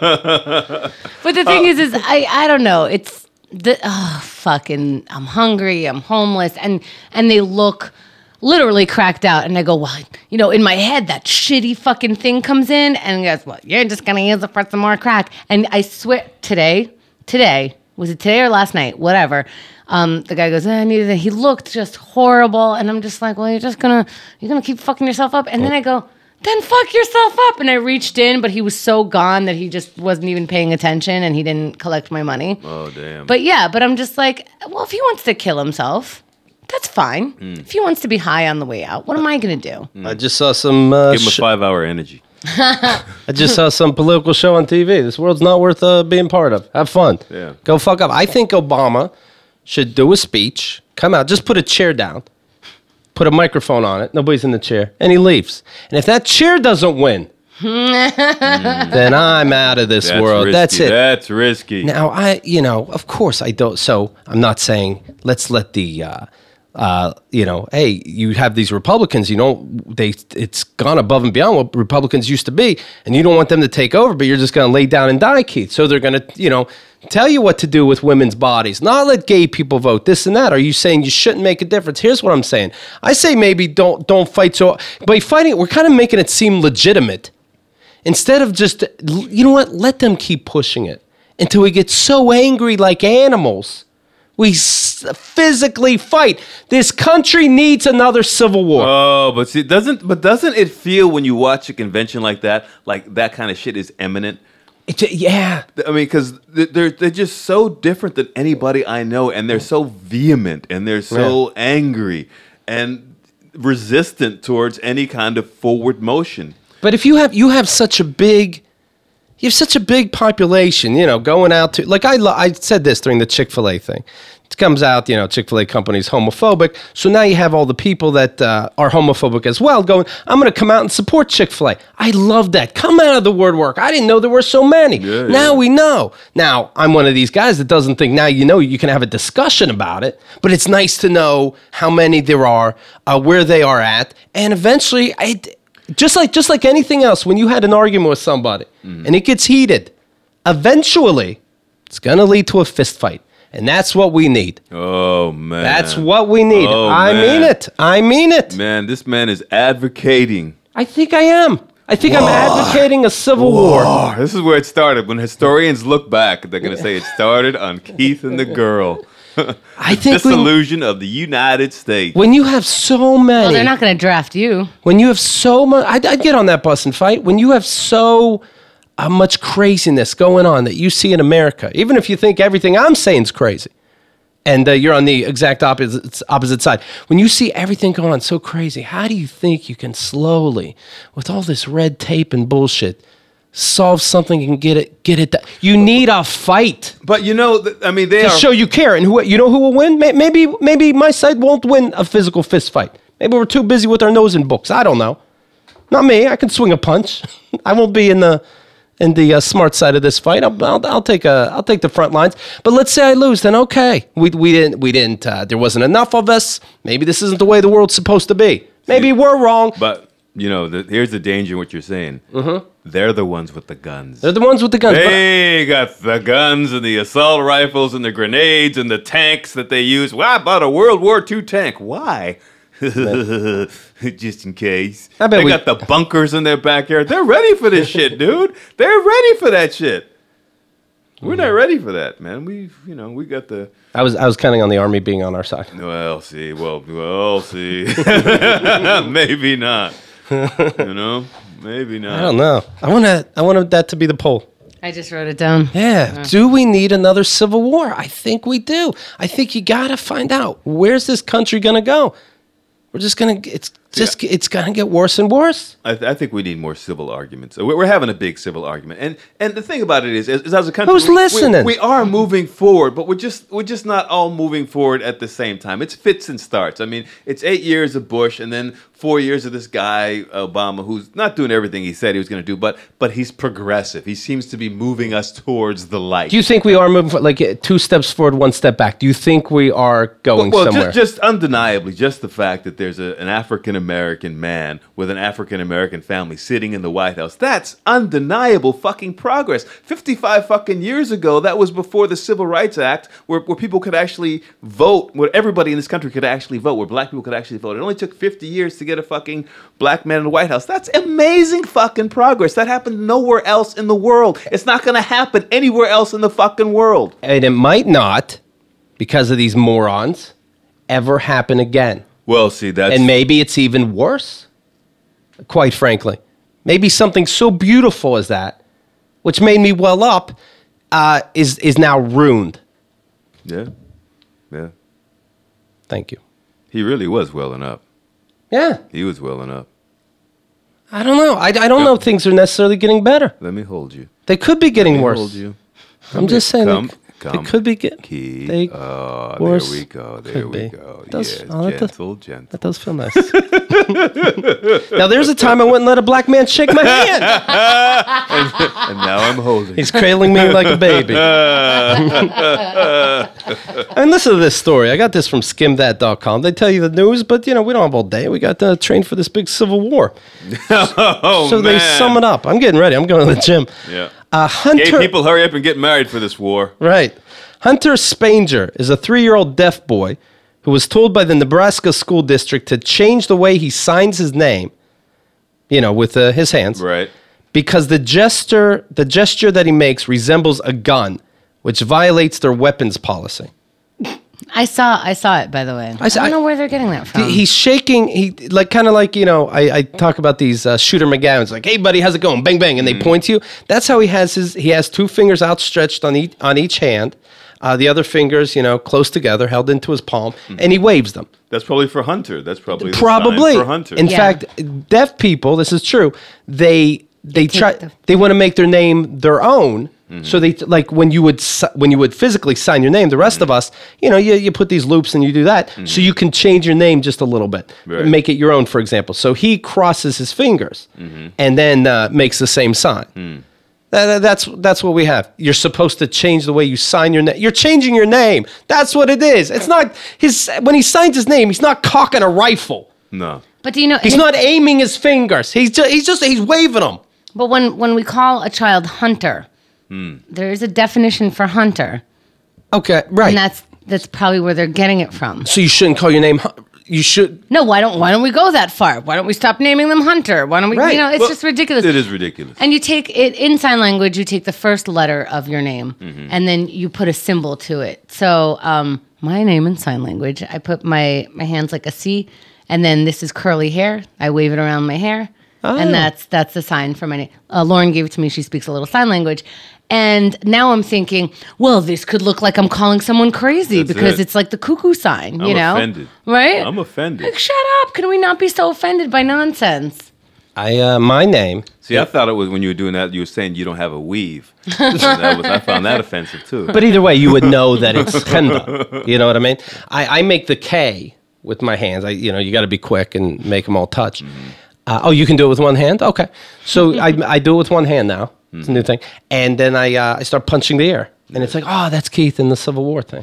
But the thing is, is I, I don't know. It's the oh fucking. I'm hungry. I'm homeless, and and they look literally cracked out. And I go, well, you know, in my head, that shitty fucking thing comes in, and guess what? You're just gonna use it for some more crack. And I swear, today, today was it today or last night? Whatever. Um, the guy goes, eh, I needed it. He looked just horrible, and I'm just like, well, you're just gonna you're gonna keep fucking yourself up. And then I go, then fuck yourself up. And I reached in, but he was so gone that he just wasn't even paying attention, and he didn't collect my money. Oh damn! But yeah, but I'm just like, well, if he wants to kill himself, that's fine. If he wants to be high on the way out, what am I gonna do? I just saw some. Uh, give him a sh- five-hour energy. I just saw some political show on T V. This world's not worth uh, being part of. Have fun. Yeah. Go fuck up. I think Obama should do a speech, come out, just put a chair down, put a microphone on it, nobody's in the chair, and he leaves. And if that chair doesn't win, then I'm out of this That's world. risky. That's it. That's risky. Now, I, you know, of course I don't. So I'm not saying let's let the, uh, uh, you know, hey, you have these Republicans, you know, they it's gone above and beyond what Republicans used to be, and you don't want them to take over, but you're just going to lay down and die, Keith. So they're going to, you know, tell you what to do with women's bodies, not let gay people vote, this and that. Are you saying you shouldn't make a difference? Here's what I'm saying. I say maybe don't don't fight so, by fighting, we're kind of making it seem legitimate. Instead of just, you know what, let them keep pushing it until we get so angry like animals. We s- physically fight. This country needs another civil war. Oh, but see, doesn't but doesn't it feel when you watch a convention like that, like that kind of shit is imminent? It, yeah. I mean, because they're they're just so different than anybody I know, and they're so vehement, and they're so Yeah. angry and resistant towards any kind of forward motion. But if you have you have such a big, you have such a big population, you know, going out to, like I lo- I said this during the Chick-fil-A thing. It comes out, you know, Chick-fil-A company's homophobic. So now you have all the people that uh, are homophobic as well going, I'm going to come out and support Chick-fil-A. I love that. Come out of the word work. I didn't know there were so many. Yeah, now yeah. we know. Now, I'm one of these guys that doesn't think now you know you can have a discussion about it, but it's nice to know how many there are, uh, where they are at, and eventually, I, just like just like anything else, when you had an argument with somebody and it gets heated, eventually it's going to lead to a fist fight. And that's what we need. Oh man, That's what we need. Oh, I man. mean it. I mean it. Man, this man is advocating. I think I am. I think I'm advocating a civil war. Oh, this is where it started. When historians look back, they're going to say it started on Keith and the girl. I The think we, dissolution of the United States. when you have so many, Well, they're not going to draft you. when you have so much, I'd, I'd get on that bus and fight. When you have so uh, much craziness going on that you see in America, even if you think everything I'm saying is crazy, and uh, you're on the exact opposite opposite side. When you see everything going on so crazy, how do you think you can slowly, with all this red tape and bullshit, solve something and get it get it done? You need a fight But you know, th- I mean, they to are. show you care. And who you know who will win? May- Maybe maybe my side won't win a physical fist fight. Maybe we're too busy with our nose in books. I don't know. Not me. I can swing a punch. I won't be in the in the uh, smart side of this fight. I'll, I'll, I'll take a I'll take the front lines. But let's say I lose, then okay. We we didn't we didn't. Uh, there wasn't enough of us. Maybe this isn't the way the world's supposed to be. Maybe we're wrong. But you know, the, here's the danger in what you're saying. Mm-hmm. They're the ones with the guns. They're the ones with the guns. but- They got the guns and the assault rifles and the grenades and the tanks that they use. Well, I bought a World War Two tank. Why? Just in case. I bet They we- got the bunkers in their backyard. They're ready for this shit, dude. They're ready for that shit. We're not ready for that, man. We, you know, we got the. I was I was counting on the army being on our side. Well, see, well, well, see. Maybe not. You know, maybe not. I don't know. I want to. I wanted that to be the poll. I just wrote it down. Yeah. Do we need another civil war? I think we do. I think you got to find out, where's this country going to go? We're just going to, it's just, it's going to get worse and worse. I, th- I think we need more civil arguments. We're, we're having a big civil argument, and and the thing about it is, is, is as a country, Who's we, we- listening? We, are moving forward, but we're just we're just not all moving forward at the same time. It's fits and starts. I mean, it's eight years of Bush, and then four years of this guy Obama, who's not doing everything he said he was going to do, but but he's progressive. He seems to be moving us towards the light. Do you think we are moving, for, like uh, two steps forward, one step back? Do you think we are going well, somewhere? just, just undeniably, just the fact that there's a, an African American man with an African American family sitting in the White House, that's undeniable fucking progress. fifty-five fucking years ago, that was before the Civil Rights Act, where, where people could actually vote, where everybody in this country could actually vote, where black people could actually vote. It only took fifty years to get a fucking black man in the White House. That's amazing fucking progress. That happened nowhere else in the world. It's not going to happen anywhere else in the fucking world. and it might not, because of these morons, ever happen again. Well, see, that's... And maybe it's even worse, quite frankly. Maybe something so beautiful as that, which made me well up, uh, is is now ruined. Yeah. Yeah. Thank you. He really was welling up. Yeah, He was welling up. I don't know. I, I don't know if things are necessarily getting better. Let me hold you. They could be getting Let me worse. hold you. I'm just saying Come, they, come. they could be getting. Key. They, Oh, worse there we go. There could we be. go. Does- yes, oh, that does- gentle, gentle. that does feel nice. Now, there's a time I wouldn't let a black man shake my hand. and now I'm holding. He's cradling me like a baby. And listen to this story. I got this from skim that dot com. They tell you the news, but, you know, we don't have all day. We got uh, trained for this big civil war. oh, so man. they sum it up. I'm getting ready. I'm going to the gym. Yeah. Uh, Hunter, Gay people, hurry up and get married for this war. Right. Hunter Spanger is a three-year-old deaf boy who was told by the Nebraska school district to change the way he signs his name, you know, with uh, his hands. Right. Because the gesture, the gesture that he makes resembles a gun, which violates their weapons policy. I saw I saw it, by the way. I, I saw- don't know where they're getting that from. He's shaking. He like kind of like you know. I, I talk about these uh, Shooter McGowan's like, "Hey, buddy, how's it going?" Bang, bang, and they point to you. That's how he has his. He has two fingers outstretched on each on each hand. Uh, the other fingers, you know, close together, held into his palm, and he waves them. That's probably for Hunter. That's probably the Probably sign for Hunter. In Yeah. fact, deaf people. This is true. They they take try. the- They want to make their name their own. So they like when you would si- when you would physically sign your name. The rest of us, you know, you, you put these loops and you do that, so you can change your name just a little bit, Right. make it your own. For example, so he crosses his fingers and then uh, makes the same sign. That, that's that's what we have. You're supposed to change the way you sign your name. You're changing your name. That's what it is. It's not his when he signs his name. He's not cocking a rifle. No. but do you know He's not aiming his fingers. He's just he's just he's waving them. But when when we call a child Hunter, there is a definition for Hunter, Okay, right. and that's that's probably where they're getting it from. So you shouldn't call your name. Hun- You should. No, why don't why don't we go that far? Why don't we stop naming them Hunter? Why don't we? Right. You know, it's Well, just ridiculous. It is ridiculous. And you take it in sign language. You take the first letter of your name, and then you put a symbol to it. So um, my name in sign language, I put my my hands like a C, and then this is curly hair. I wave it around my hair, Oh. and that's that's the sign for my name. Uh, Lauren gave it to me. She speaks a little sign language. And now I'm thinking, well, this could look like I'm calling someone crazy That's because it. it's like the cuckoo sign, I'm you know? offended. Right? I'm offended. Like, shut up. Can we not be so offended by nonsense? I uh, my name. See, I thought it was when you were doing that, you were saying you don't have a weave. And that was, I found that offensive too. But either way, you would know that it's Kenda. You know what I mean? I, I make the K with my hands. I you know you got to be quick and make them all touch. Uh, oh, you can do it with one hand. Okay, so I I do it with one hand now. It's a new thing. And then I uh, I start punching the air, and it's like, oh, that's Keith in the Civil War thing.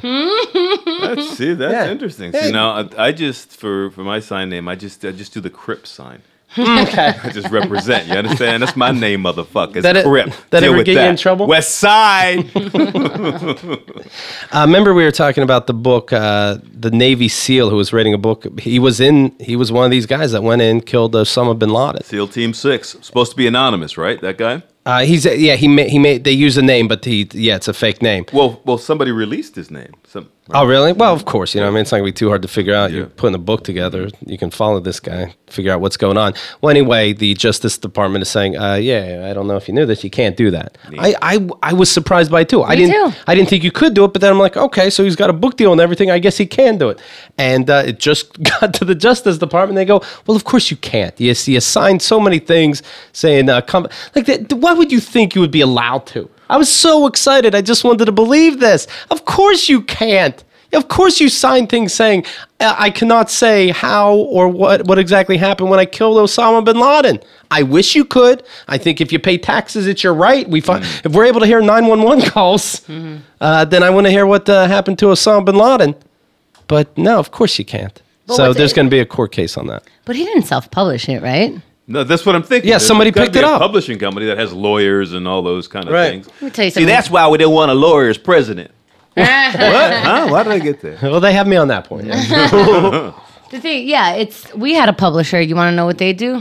That's, see, that's Yeah. interesting. Yeah. See, now I, I just for for my sign name, I just I just do the Crip sign. Okay. I just represent. You understand? That's my name, motherfucker. It's That it- Crip. that Deal ever with get you in trouble? West Side. Uh, remember we were talking about the book, uh, the Navy SEAL who was writing a book. He was in. He was one of these guys that went in and killed Osama bin Laden. SEAL Team Six. Supposed to be anonymous, right? That guy. Uh, he's yeah. He made he made. They use a name, but he yeah, it's a fake name. Well, well, somebody released his name. Some. Oh, really? Well, of course. You know, I mean, it's not going to be too hard to figure out. You're Yeah. putting a book together. You can follow this guy, figure out what's going on. Well, anyway, the Justice Department is saying, uh, yeah, I don't know if you knew this. You can't do that. I, I, I was surprised by it, too. I Me didn't too. I didn't think you could do it, but then I'm like, okay, so he's got a book deal and everything. I guess he can do it. And uh, it just got to the Justice Department. They go, well, of course you can't. You, you signed so many things saying, uh, come, like, that, why would you think you would be allowed to? I was so excited. I just wanted to believe this. Of course you can't. Of course you signed things saying, uh, I cannot say how or what, what exactly happened when I killed Osama bin Laden. I wish you could. I think if you pay taxes, it's your right. We find, If we're able to hear nine one one calls, uh, then I want to hear what uh, happened to Osama bin Laden. But no, of course you can't. But so what's there's it- going to be a court case on that. But he didn't self-publish it, right? No, that's what I'm thinking. Yeah, There's somebody gotta picked be it a up. Publishing company that has lawyers and all those kind of Right. things. Let me tell you See, something. that's why we didn't want a lawyer as president. What? Huh? Why did I get there? Well, they have me on that point. yeah. The thing, yeah, it's we had a publisher. You want to know what they do?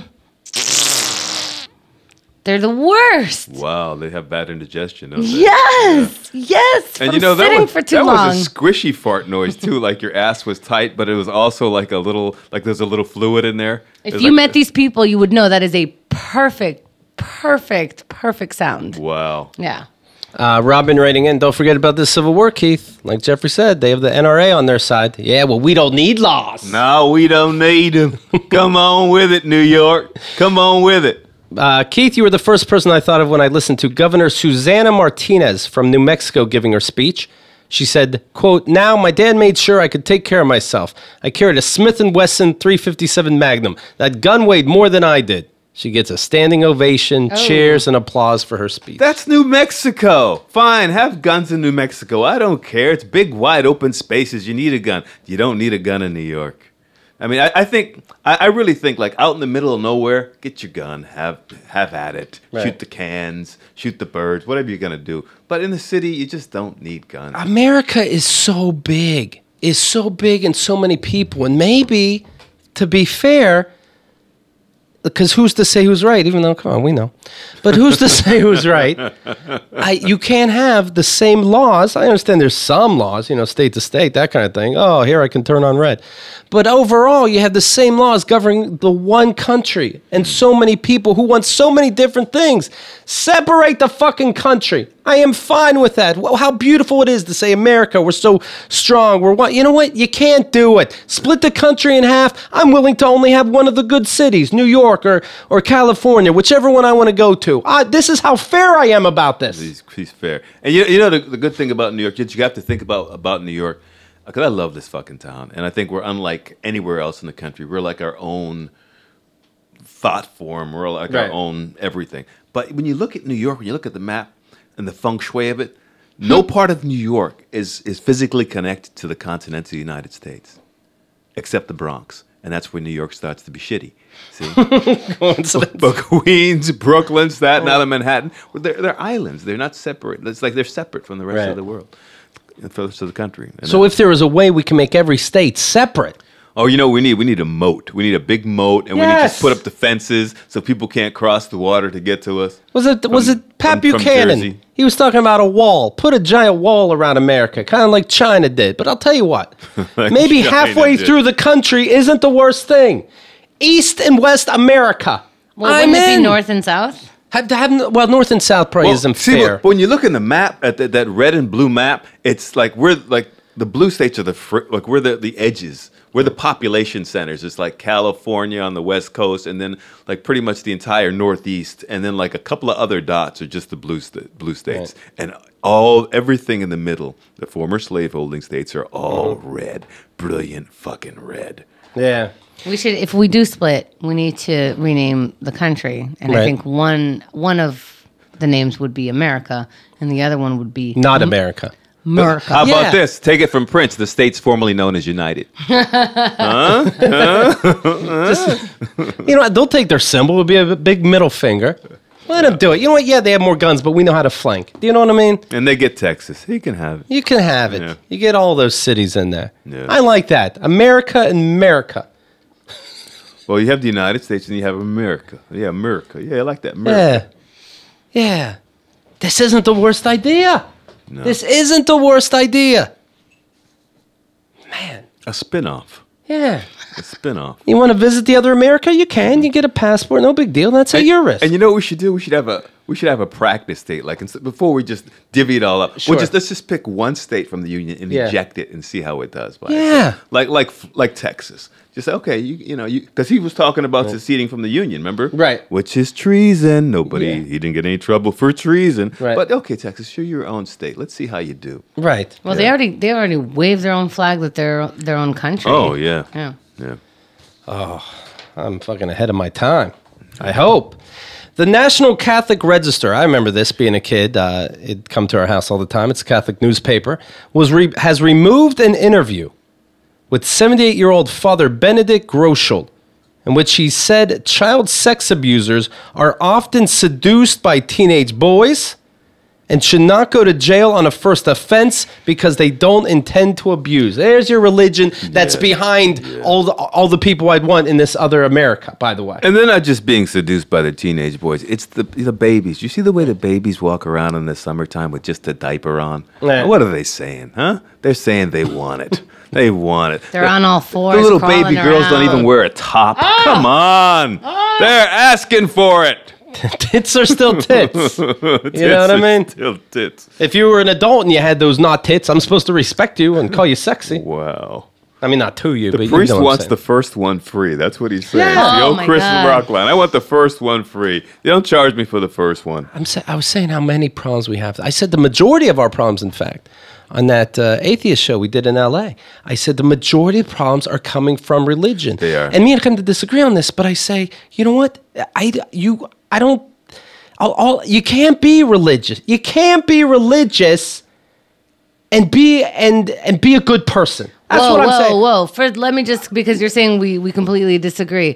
They're the worst. Wow, they have bad indigestion. Don't they? Yes, yes. And from you know that sitting was, for too that long. was a squishy fart noise too, like your ass was tight, but it was also like a little, like there's a little fluid in there. if It's you like- met these people, you would know that is a perfect, perfect, perfect sound. Wow. Yeah. Uh, Robin writing in, don't forget about the Civil War, Keith. Like Jeffrey said, they have the N R A on their side. Yeah, well, we don't need laws. No, we don't need them. Come on with it, New York. Come on with it. Uh, Keith, you were the first person I thought of when I listened to Governor Susana Martinez from New Mexico giving her speech. She said, quote, now my dad made sure I could take care of myself. I carried a Smith and Wesson three fifty-seven Magnum. That gun weighed more than I did. She gets a standing ovation, Oh. cheers, and applause for her speech. That's New Mexico. Fine, have guns in New Mexico. I don't care. It's big, wide open spaces. You need a gun. You don't need a gun in New York. I mean, I, I think, I, I really think, like, out in the middle of nowhere, get your gun, have have at it. Right. Shoot the cans, shoot the birds, whatever you're going to do. But in the city, you just don't need guns. America is so big, is so big and so many people. And maybe, to be fair, because who's to say who's right? Even though, come on, we know. But who's to say who's right? I, you can't have the same laws. I understand there's some laws, you know, state to state, that kind of thing. Oh, here I can turn on red. But overall, you have the same laws governing the one country and so many people who want so many different things. Separate the fucking country. I am fine with that. Well, how beautiful it is to say, America, we're so strong. We're what? You know what? You can't do it. Split the country in half. I'm willing to only have one of the good cities, New York or, or California, whichever one I want to go to. Uh, this is how fair I am about this. He's, he's fair. And you, you know the, the good thing about New York, that you have to think about, about New York, because I love this fucking town. And I think we're unlike anywhere else in the country. We're like our own thought form. We're like Right. our own everything. But when you look at New York, when you look at the map and the feng shui of it, no part of New York is, is physically connected to the continental United States, except the Bronx. And that's where New York starts to be shitty. See? But Queens, Brooklyn, Staten Island, Manhattan, well, they're, they're islands. They're not separate. It's like they're separate from the rest Right. of the world, and for the rest of the country. And So if there was a way we can make every state separate, oh, you know, we need we need a moat. We need a big moat, and we need Yes. to put up the fences so people can't cross the water to get to us. was it was From- it Pat from- from Buchanan? Jersey. He was talking about a wall. Put a giant wall around America, kind of like China did. But I'll tell you what, Like maybe China halfway did. through the country isn't the worst thing. East and West America. Well, I'm wouldn't it be in. north and south? Have, have, well, North and South probably isn't see, fair. but when you look in the map at the, that red and blue map, it's like we're like the blue states are the fr- like we're the, the edges. We're the population centers. It's like California on the West Coast, and then like pretty much the entire Northeast, and then like a couple of other dots are just the blue sta- blue states, and all everything in the middle, the former slaveholding states, are all red, brilliant fucking red. yeah. We should, if we do split, we need to rename the country, and Right. I think one one of the names would be America, and the other one would be Not America. America. How Yeah. about this? Take it from Prince, the states formerly known as United. You know, they'll take their symbol. It'll be a big middle finger. Let them do it. You know what? Yeah, they have more guns, but we know how to flank. Do you know what I mean? And they get Texas. He can have it. You can have it. Yeah. You get all those cities in there. Yeah. I like that. America and America. Well, you have the United States and you have America. Yeah, America. Yeah, I like that. America. Yeah. Yeah. This isn't the worst idea. This isn't the worst idea. Man. A spin-off. Yeah. A spin-off. You want to visit the other America? You can. You get a passport. No big deal. That's at your risk. And you know what we should do? We should have a we should have a practice state. Like instead, before we just divvy it all up, Sure. we'll just let's just pick one state from the union and Yeah. eject it and see how it does. By Yeah. itself. Like like like Texas. Just say, okay, you you know, you because he was talking about seceding from the union, remember? Right. Which is treason. Nobody Yeah. he didn't get any trouble for treason. Right. But okay, Texas, you're your own state. Let's see how you do. right. Well, they already they already waved their own flag with their their own country. Oh yeah. yeah. Yeah. I'm fucking ahead of my time. I hope. The National Catholic Register, I remember this being a kid. Uh, it'd come to our house all the time. It's a Catholic newspaper. Was re- has removed an interview with seventy-eight-year-old Father Benedict Groschel, in which he said child sex abusers are often seduced by teenage boys and should not go to jail on a first offense because they don't intend to abuse. There's your religion that's Yeah, behind yeah. all the all the people I'd want in this other America, by the way. And they're not just being seduced by the teenage boys. It's the the babies. You see the way the babies walk around in the summertime with just a diaper on? Yeah. What are they saying, huh? They're saying they want it. They want it. They're on all fours. The little crawling baby girls don't around. even wear a top. Come on. They're asking for it. Tits are still tits. You know what I mean? Still tits. If you were an adult and you had those not tits, I'm supposed to respect you and call you sexy. Wow. I mean, not to you, The but priest you know what I'm wants saying. the first one free. That's what he's saying. Yeah. The Oh old my Chris God. Rock line. I want the first one free. You don't charge me for the first one. I'm sa- I was saying how many problems we have. I said the majority of our problems, in fact, on that uh, atheist show we did in L A. I said the majority of problems are coming from religion. They are. And me and kind of disagree on this, but I say, you know what? I you I don't. I'll, I'll, you can't be religious. You can't be religious and be and and be a good person. That's whoa, what I'm whoa, saying. Whoa, For let me just because you're saying we we completely disagree.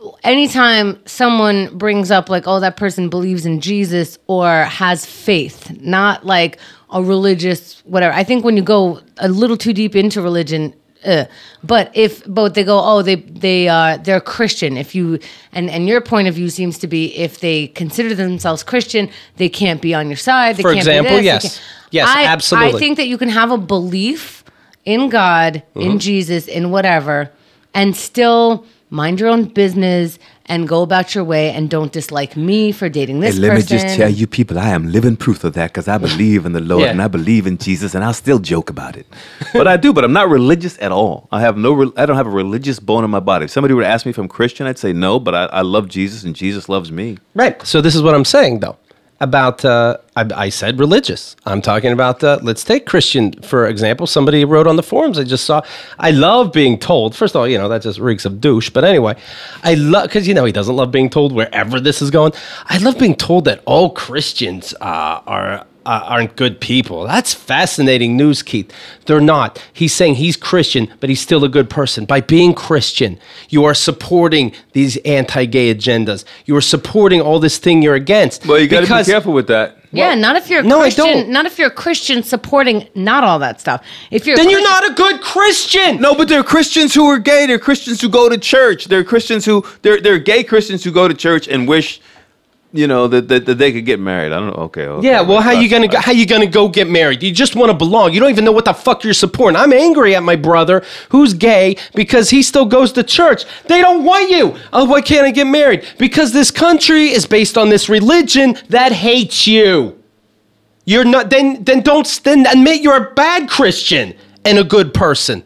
Anytime someone brings up like, oh, that person believes in Jesus or has faith, not like a religious whatever. I think when you go a little too deep into religion. Uh, but if but they go oh they they uh they're Christian if you and and your point of view seems to be if they consider themselves Christian they can't be on your side. They For can't example, be this, yes. they can't- Yes, I, absolutely. I think that you can have a belief in God, in Jesus, in whatever, and still mind your own business and go about your way and don't dislike me for dating this Hey, let person. me just tell you people, I am living proof of that because I believe in the Lord Yeah. and I believe in Jesus and I'll still joke about it. But I do, but I'm not religious at all. I have no, re- I don't have a religious bone in my body. If somebody were to ask me if I'm Christian, I'd say no, but I, I love Jesus and Jesus loves me. Right. So this is what I'm saying, though, about, uh, I, I said religious. I'm talking about, uh, let's take Christian, for example. Somebody wrote on the forums, I just saw, I love being told, first of all, you know, that just reeks of douche. But anyway, I love, because, you know, he doesn't love being told wherever this is going. I love being told that all Christians uh, are uh, aren't good people. That's fascinating news, Keith. They're not. He's saying he's Christian, but he's still a good person. By being Christian, you are supporting these anti-gay agendas. You are supporting all this thing you're against. Well, you got to be Because- careful with that. Yeah, not if you're a No, I Christian. don't. Not if you're a Christian supporting not all that stuff. If you're a Then you're Christian- not a good Christian. No, but there are Christians who are gay. There are Christians who go to church. There are Christians who there there are gay Christians who go to church and wish, you know, that that, that they could get married. I don't know. Okay. okay Yeah, well, how right, you gonna go, right. how you gonna go get married? You just want to belong. You don't even know what the fuck you're supporting. I'm angry at my brother who's gay because he still goes to church. They don't want you. Oh, why can't I get married? Because this country is based on this religion that hates you. You're not. Then then don't then admit you're a bad Christian and a good person.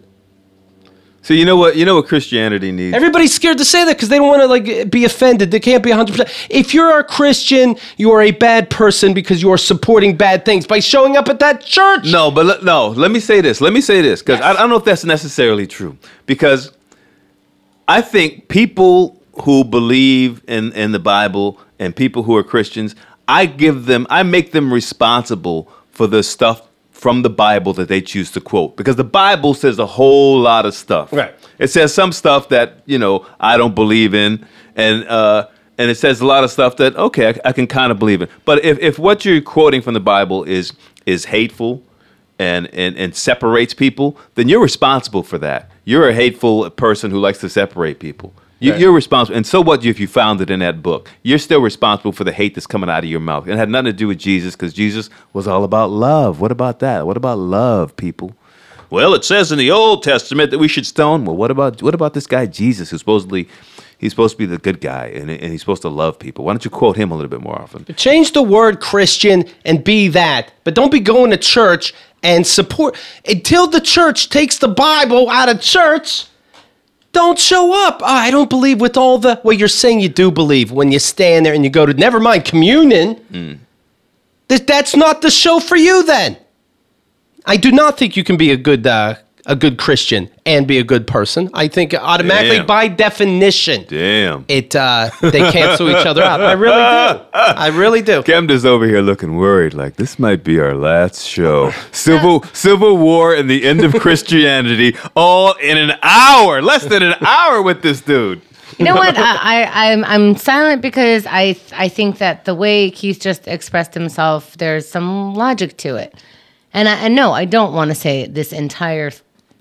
So you know what? You know what Christianity needs. Everybody's scared to say that because they don't want to like be offended. They can't be one hundred percent. If you're a Christian, you are a bad person because you are supporting bad things by showing up at that church. No, but le- no. Let me say this. Let me say this because I, I don't know if that's necessarily true. Because I think people who believe in in the Bible and people who are Christians, I give them, I make them responsible for the stuff from the Bible that they choose to quote. Because the Bible says a whole lot of stuff. Right. It says some stuff that, you know, I don't believe in. And uh, and it says a lot of stuff that, okay, I, I can kind of believe in. But if, if what you're quoting from the Bible is is hateful and, and, and separates people, then you're responsible for that. You're a hateful person who likes to separate people. You, Right. You're responsible. And so what if you found it in that book? You're still responsible for the hate that's coming out of your mouth. It had nothing to do with Jesus because Jesus was all about love. What about that? What about love, people? Well, it says in the Old Testament that we should stone. Well, what about what about this guy Jesus who's supposedly he's supposed to be the good guy and, and he's supposed to love people? Why don't you quote him a little bit more often? Change the word Christian and be that. But don't be going to church and support. Until the church takes the Bible out of church, don't show up. Oh, I don't believe with all the... Well, you're saying you do believe when you stand there and you go to... Never mind, communion. Mm. That, that's not the show for you then. I do not think you can be a good... Uh, a good Christian and be a good person. I think automatically, Damn. by definition, Damn. it uh, they cancel each other out. I really do. I really do. Camden's over here looking worried, like this might be our last show. Civil Civil War and the end of Christianity, all in an hour, less than an hour with this dude. You know what? I, I I'm I'm silent because I I think that the way Keith just expressed himself, there's some logic to it, and I and no, I don't want to say this entire,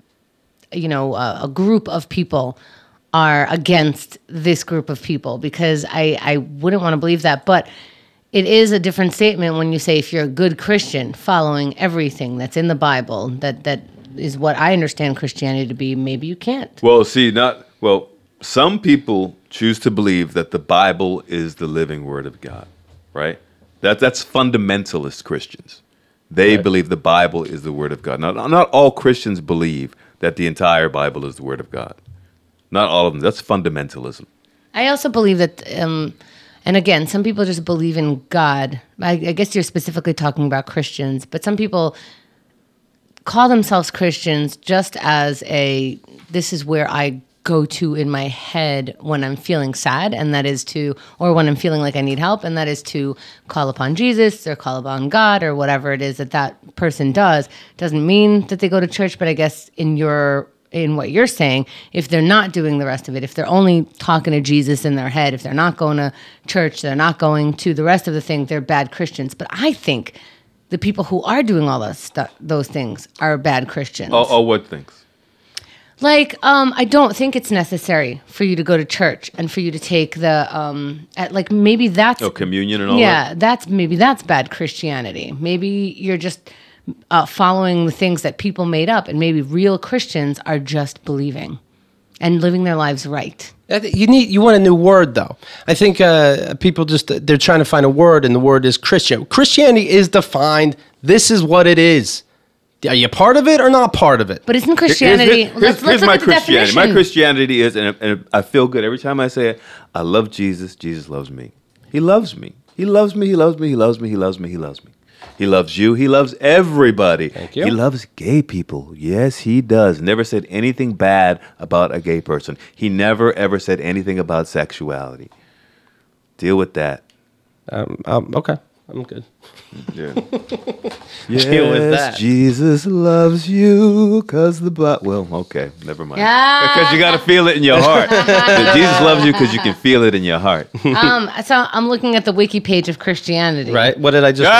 you know, uh, a group of people are against this group of people because I I wouldn't want to believe that, but it is a different statement when you say if you're a good Christian following everything that's in the Bible, that that is what I understand Christianity to be. Maybe you can't. Well, see, not well. Some people choose to believe that the Bible is the living Word of God, right? That that's fundamentalist Christians. They Right. believe the Bible is the Word of God. Not not all Christians believe that the entire Bible is the Word of God. Not all of them. That's fundamentalism. I also believe that, um, and again, some people just believe in God. I, I guess you're specifically talking about Christians, but some people call themselves Christians just as a, this is where I go to in my head when I'm feeling sad, and that is to, or when I'm feeling like I need help, and that is to call upon Jesus or call upon God or whatever it is that that person does. Doesn't mean that they go to church, but I guess in your, in what you're saying, if they're not doing the rest of it, if they're only talking to Jesus in their head, if they're not going to church, they're not going to the rest of the thing, they're bad Christians. But I think the people who are doing all those stuff, those things, are bad Christians. Oh, oh what things? Like, um, I don't think it's necessary for you to go to church and for you to take the, um, at, like, maybe that's... Oh, communion and all yeah, that? that's, maybe that's bad Christianity. Maybe you're just uh, following the things that people made up, and maybe real Christians are just believing and living their lives right. You need, you want a new word, though. I think uh, people just, they're trying to find a word, and the word is Christian. Christianity is defined. This is what it is. Are you part of it or not part of it? But isn't Christianity... Here's, here's, let's, let's here's look my at the Christianity. definition. My Christianity is, and, and I feel good every time I say it, I love Jesus. Jesus loves me. He loves me. He loves me. He loves me. He loves me. He loves me. He loves me. He loves you. He loves everybody. Thank you. He loves gay people. Yes, he does. Never said anything bad about a gay person. He never, ever said anything about sexuality. Deal with that. Um, um, okay, I'm good. Yeah. Deal with that. Jesus loves you because the Bible. Well, okay, never mind. Yeah. Because you got to feel it in your heart. That Jesus loves you because you can feel it in your heart. Um, so I'm looking at the wiki page of Christianity. Right? What did I just...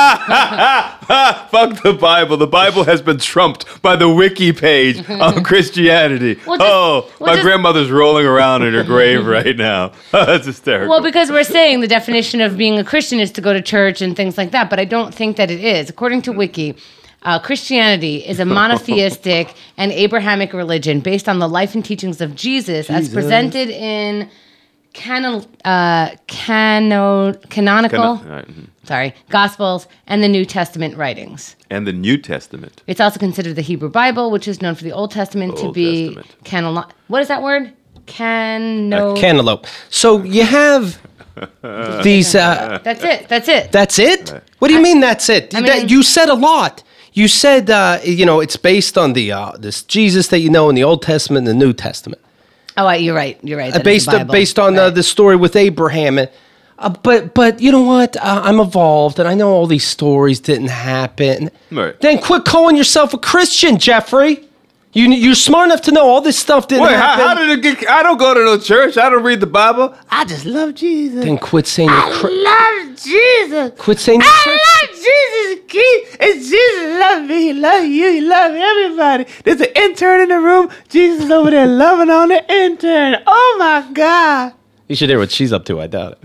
Ah! Fuck the Bible. The Bible has been trumped by the wiki page on Christianity. Well, just- oh, well, my just- grandmother's rolling around in her grave right now. That's hysterical. Well, because we're saying the definition of being a Christian is to go to church and things like that, but I don't think that it is. According to Wiki, uh, Christianity is a monotheistic and Abrahamic religion based on the life and teachings of Jesus, as presented in canon, uh, cano, canonical, Cano- right, mhm. sorry, Gospels and the New Testament writings. And the New Testament. It's also considered the Hebrew Bible, which is known for the Old Testament The to Old be Testament. canon. What is that word? Cano. Cantaloupe. So you have these... Uh, That's it. That's it. That's it? What do you mean that's it? I That- mean- you said a lot. You said, uh, you know, it's based on the uh, this Jesus that you know in the Old Testament and the New Testament. Oh, right, you're right. You're right. Uh, That is based the on, Bible. based on uh, Right. the story with Abraham. And, uh, but but you know what? Uh, I'm evolved, and I know all these stories didn't happen. Right. Then quit calling yourself a Christian, Jeffrey. You you're smart enough to know all this stuff didn't Wait, how, happen. how did it get? I don't go to no church. I don't read the Bible. I just love Jesus. then quit saying you're cri- love Jesus. quit saying you're Christian. love Jesus. Keith. It's Jesus love me. He love you. He love everybody. There's an intern in the room. Jesus is over there loving on the intern. Oh my God. You should hear what she's up to. I doubt it.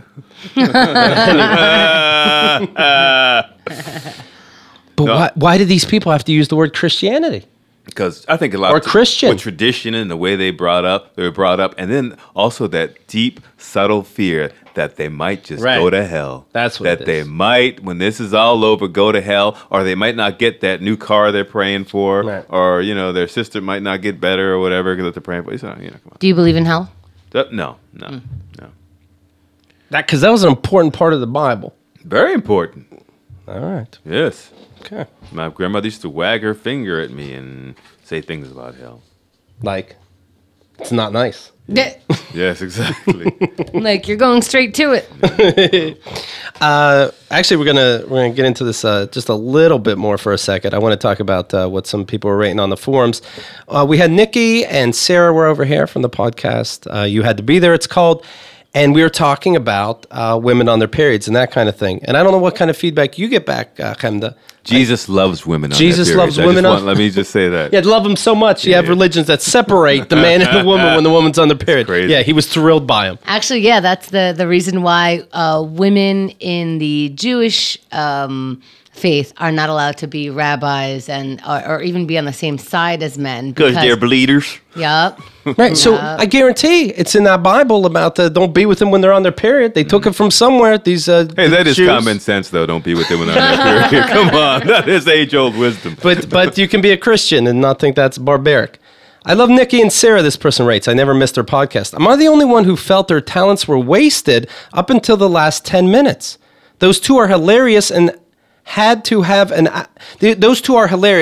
But No. why why do these people have to use the word Christianity? Because I think a lot Or of Christian. with tradition and the way they brought up, they were brought up, and then also that deep, subtle fear that they might just Right. go to hell. That's what that it they is. might, when this is all over, go to hell, or they might not get that new car they're praying for, Right. or you know their sister might not get better or whatever that they're praying for. It's not, you know, come on. Do you believe in hell? That- no, no, Mm. no. That because that was an important part of the Bible. Very important. All right. Yes. Okay. My grandmother used to wag her finger at me and say things about hell. Like, it's not nice. Yes, exactly. Like you're going straight to it. Uh, actually, we're gonna we're gonna get into this uh, just a little bit more for a second. I want to talk about uh, what some people were rating on the forums. Uh, we had Nikki and Sarah were over here from the podcast. Uh, you had to be there. It's called. And we were talking about uh, women on their periods and that kind of thing. And I don't know what kind of feedback you get back, uh, Chemda. Jesus loves women on Jesus their loves periods. I women just on- want- let me just say that. Yeah, love them so much. You have Yeah. religions that separate the man and the woman when the woman's on their period. Crazy. Yeah, he was thrilled by him. Actually, yeah, that's the the reason why uh, women in the Jewish um, faith are not allowed to be rabbis and or, or even be on the same side as men Because they're bleeders. Yep. Right, so I guarantee it's in that Bible about the don't be with them when they're on their period. They took it from somewhere. These uh, Hey, that is Jews. common sense, though. Don't be with them when they're on their period. Come on. That is age-old wisdom. But but you can be a Christian and not think that's barbaric. I love Nikki and Sarah, this person rates. I never missed their podcast. Am I the only one who felt their talents were wasted up until the last ten minutes? Those two are hilarious and had to have an... th- Those two are hilarious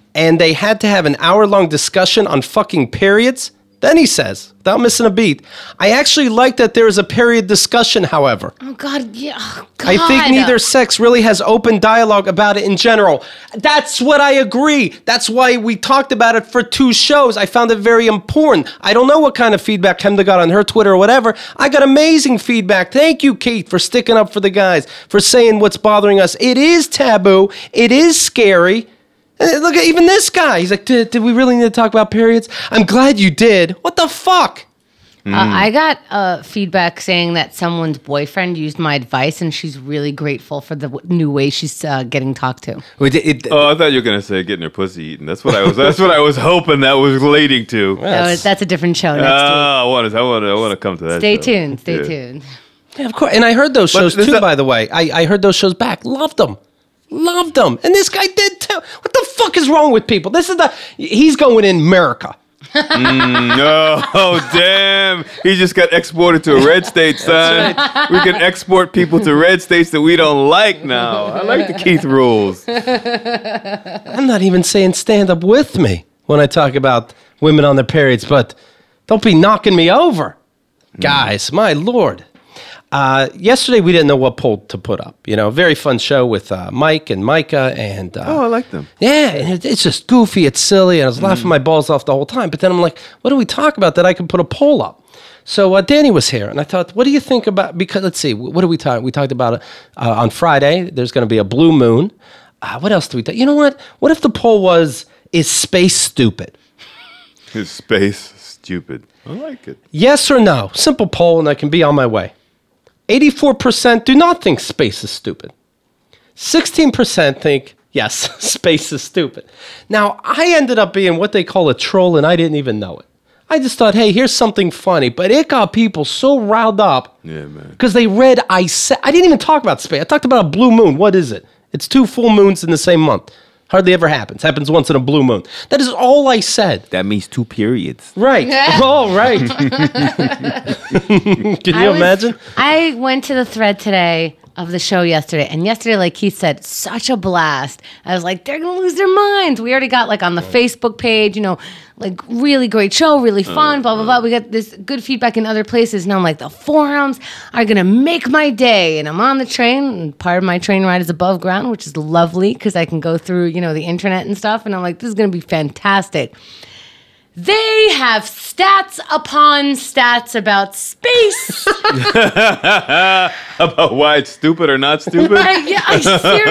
and they had to have an hour-long discussion on fucking periods. Then he says, without missing a beat, I actually like that there is a period discussion, however. Oh, God. Yeah. Oh, God. I think neither sex really has open dialogue about it in general. That's what I agree. That's why we talked about it for two shows. I found it very important. I don't know what kind of feedback Hemda got on her Twitter or whatever. I got amazing feedback. Thank you, Kate, for sticking up for the guys, for saying what's bothering us. It is taboo. It is scary. And look at even this guy. He's like, did, did we really need to talk about periods? I'm glad you did. What the fuck? Uh, I got uh, feedback saying that someone's boyfriend used my advice, and she's really grateful for the w- new way she's uh, getting talked to. It, it, Oh, I thought you were gonna say getting her pussy eaten. That's what I was. That's what I was hoping that was leading to. That was, that's a different show next Oh, I want to. I want to. I want to come to that. week. Stay show. tuned. Stay Yeah. tuned. Yeah, of course. And I heard those But shows there's too, a- by the way. I, I heard those shows back. Loved them. Loved them. And this guy did too. What the fuck is wrong with people? This is the. He's going in America. No, oh, damn. He just got exported to a red state, son. We can export people to red states that we don't like now. I like the Keith rules. I'm not even saying stand up with me when I talk about women on their periods, but don't be knocking me over. Guys, my lord. Uh, yesterday, we didn't know what poll to put up. You know, very fun show with uh, Mike and Micah. And uh, Oh, I like them. yeah, and it, it's just goofy. It's silly. And I was laughing my balls off the whole time. But then I'm like, what do we talk about that I can put a poll up? So uh, Danny was here, and I thought, what do you think about, because let's see, what do we talk? We talked about uh, on Friday, there's going to be a blue moon. Uh, what else do we talk? You know what? What if the poll was, is space stupid? His space stupid. I like it. Yes or no? Simple poll, and I can be on my way. eighty-four percent do not think space is stupid. sixteen percent think, yes, space is stupid. Now, I ended up being what they call a troll, and I didn't even know it. I just thought, hey, here's something funny. But it got people so riled up Yeah, man. because they read I said, I didn't even talk about space. I talked about a blue moon. What is it? It's two full moons in the same month. Hardly ever happens. Happens once in a blue moon. That is all I said. That means two periods. Right. Oh, right. Can you I was- imagine? I went to the thread today of the show yesterday, and yesterday, like Keith said, such a blast. I was like, they're gonna lose their minds. We already got like on the Facebook page, you know, like really great show, really fun, blah blah blah. We got this good feedback in other places. Now I'm like, the forums are gonna make my day. And I'm on the train, and part of my train ride is above ground, which is lovely because I can go through, you know, the internet and stuff. And I'm like, this is gonna be fantastic. They have stats upon stats about space. About why it's stupid or not stupid? I, yeah, I,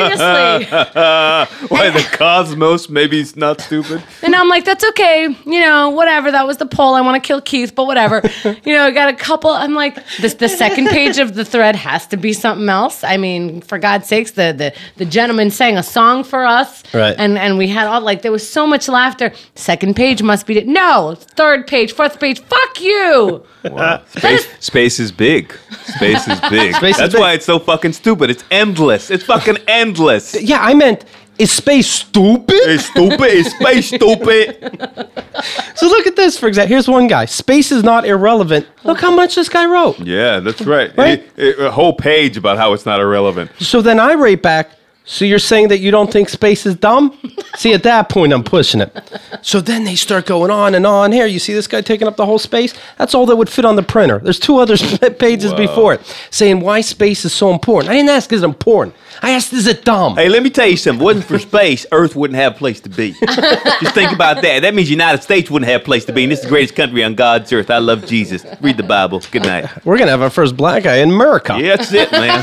seriously. Why the cosmos maybe it's not stupid? And I'm like, that's okay. You know, whatever. That was the poll. I want to kill Keith, but whatever. You know, I got a couple. I'm like, this, the second page of the thread has to be something else. I mean, for God's sakes, the the, the gentleman sang a song for us. Right. And, and we had all, like, there was so much laughter. Second page must be, no. Third page, fourth page, fuck you. Wow. Space, space is big. Space is big. Space is That's big. why it's so fucking stupid. It's endless. It's fucking endless. Yeah, I meant, is space stupid? It's stupid. It's space stupid. So look at this, for example. Here's one guy. Space is not irrelevant. Look how much this guy wrote. Yeah, that's right. Right? A, a whole page about how it's not irrelevant. So then I rate back, so you're saying that you don't think space is dumb? See, at that point, I'm pushing it. So then they start going on and on. Here, you see this guy taking up the whole space? That's all that would fit on the printer. There's two other pages before it saying why space is so important. I didn't ask, is it important? I asked, is it dumb? Hey, let me tell you something. If it wasn't for space, Earth wouldn't have a place to be. Just think about that. That means the United States wouldn't have a place to be. And this is the greatest country on God's earth. I love Jesus. Read the Bible. Good night. We're going to have our first black guy in America. Yeah, that's it, man.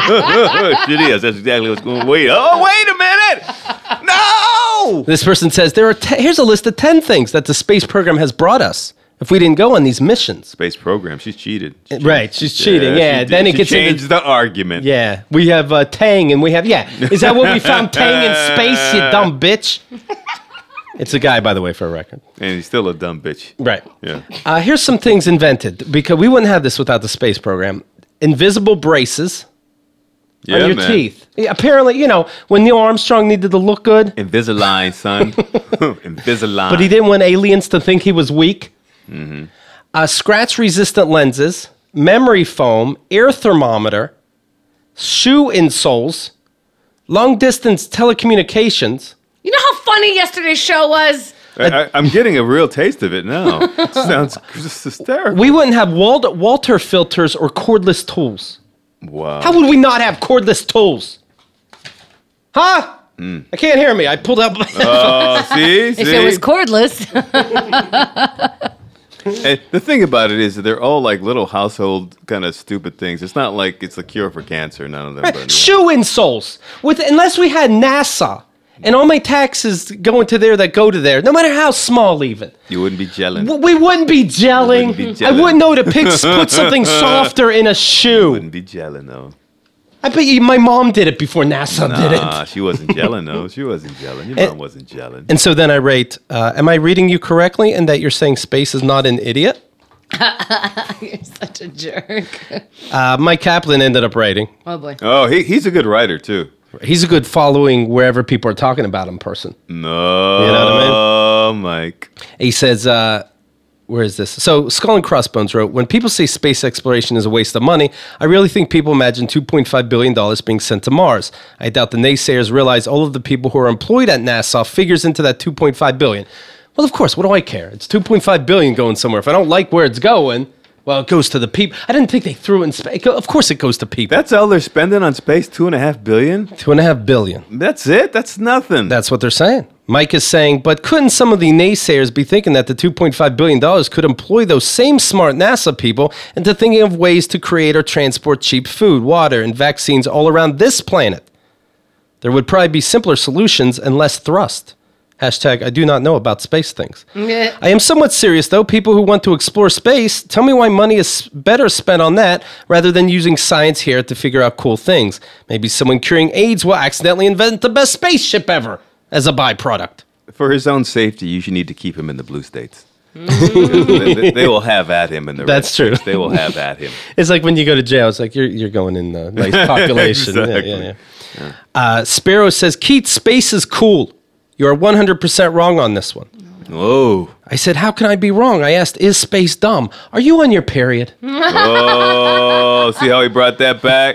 It is. That's exactly what's going on. Wait. Oh, wait a minute. No! This person says, there are te- here's a list of ten things that the space program has brought us if we didn't go on these missions. Space program. She's cheated. She Right, she's cheating, yeah. she Then did. it She gets into- changed the argument. Yeah, we have uh, Tang and we have, yeah. Is that what we found, Tang in space, you dumb bitch? It's a guy, by the way, for a record. And he's still a dumb bitch. Right. Yeah. Uh, here's some things invented, because we wouldn't have this without the space program. Invisible braces Yeah, on your man. teeth. Yeah, apparently, you know, when Neil Armstrong needed to look good, Invisalign, son. Invisalign. but he didn't want aliens to think he was weak. Uh, scratch-resistant lenses, memory foam, air thermometer, shoe insoles, long-distance telecommunications, You know how funny yesterday's show was? I, I, I'm getting a real taste of it now. It sounds just hysterical. We wouldn't have Wal- Walter filters or cordless tools. Wow. How would we not have cordless tools? Huh? I can't hear me. I pulled out my Oh, see, see. If it was cordless. And the thing about it is that they're all like little household kind of stupid things. It's not like it's a cure for cancer. None of them. But, yeah. shoe insoles. With unless we had NASA and all my taxes going to there that go to there, no matter how small even. You wouldn't be gelling. w- We wouldn't be gelling. wouldn't be I gelling. wouldn't know to pick, put something softer in a shoe. Wouldn't be gelling though. I bet you my mom did it before NASA did Nah, it. she wasn't gelling though. She wasn't gelling. Your And- mom wasn't gelling. And so then I rate, uh, am I reading you correctly in that you're saying space is not an idiot? You're such a jerk. Uh, Mike Kaplan ended up writing. Oh, boy. Oh, he, he's a good writer too. He's a good following wherever people are talking about him person. No, You know what I mean? Mike. He says, uh, where is this? So Skull and Crossbones wrote, when people say space exploration is a waste of money, I really think people imagine two point five billion dollars being sent to Mars. I doubt the naysayers realize all of the people who are employed at NASA figures into that two point five billion dollars. Well, of course, what do I care? It's two point five billion dollars going somewhere. If I don't like where it's going, well, it goes to the people. I didn't think they threw it in space. Of course it goes to people. That's all they're spending on space. Two and a half billion. Two and a half billion. That's it. That's nothing. That's what they're saying. Mike is saying, but couldn't some of the naysayers be thinking that the two point five billion dollars could employ those same smart NASA people into thinking of ways to create or transport cheap food, water, and vaccines all around this planet? There would probably be simpler solutions and less thrust. Hashtag, I do not know about space things. I am somewhat serious, though. People who want to explore space, tell me why money is better spent on that rather than using science here to figure out cool things. Maybe someone curing AIDS will accidentally invent the best spaceship ever as a byproduct. For his own safety, you should need to keep him in the blue states. they, they- they will have at him in the red That's true. states. They will have at him. It's like when you go to jail. It's like you're you're going in the nice population. Yeah, Exactly. yeah, yeah. Uh, Sparrow says, Keith, space is cool. You are one hundred percent wrong on this one. Whoa. I said, how can I be wrong? I asked, is space dumb? Are you on your period? Oh, see how he brought that back?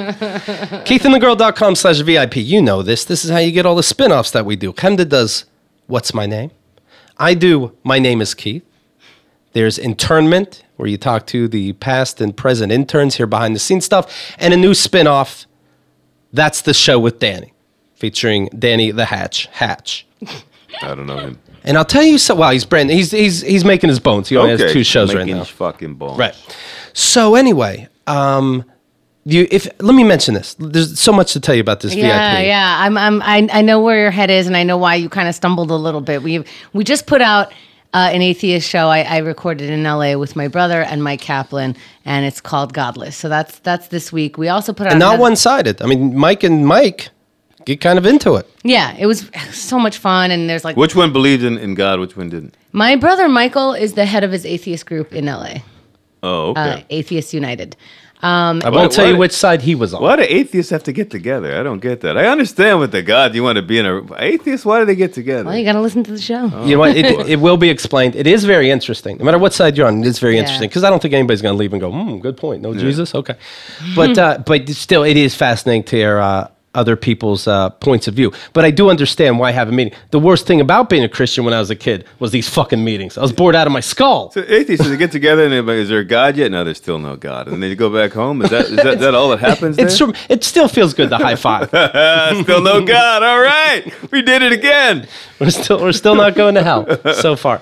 KeithandTheGirl.com slash VIP. You know this. This is how you get all the spin-offs that we do. Kemda does What's My Name? I do My Name is Keith. There's Internment, where you talk to the past and present interns, hear behind-the-scenes stuff, and a new spin-off, That's the Show with Danny, featuring Danny the Hatch. Hatch. I don't know him. And I'll tell you so. Well, he's brand. He's he's he's making his bones. He only has two shows right Making now. his fucking bones. Right. So anyway, um, you if let me mention this. There's so much to tell you about this Yeah, V I P. yeah. I'm, I'm, I, I know where your head is, and I know why you kind of stumbled a little bit. We we just put out uh, an atheist show. I, I recorded in L A with my brother and Mike Kaplan, and it's called Godless. So that's that's this week. We also put out And not another- one-sided. I mean, Mike and Mike get kind of into it. Yeah, it was so much fun, and there's like Which one believed in, in God? Which one didn't? my brother Michael is the head of his atheist group in L A, Oh, okay. uh, Atheist United. Um, I won't Why- tell you why- which side he was on. Why do atheists have to get together? I don't get that. I understand with the God you want to be in a atheists. Why do they get together? well, you got to listen to the show. You know what? It, it will be explained. It is very interesting. No matter what side you're on, it's very Yeah. interesting because I don't think anybody's going to leave and go, hmm, good point. No Jesus? Okay. But uh, but still, it is fascinating to hear uh, other people's uh, points of view. But I do understand why have a meeting. The worst thing about being a Christian when I was a kid was these fucking meetings. I was bored out of my skull. So atheists, they get together and they're like, is there a God yet? No, there's still no God. And then you go back home. Is that is that, that all that happens there? It's true. It still feels good to high five. Still no God. All right. We did it again. We're still we're still not going to hell so far.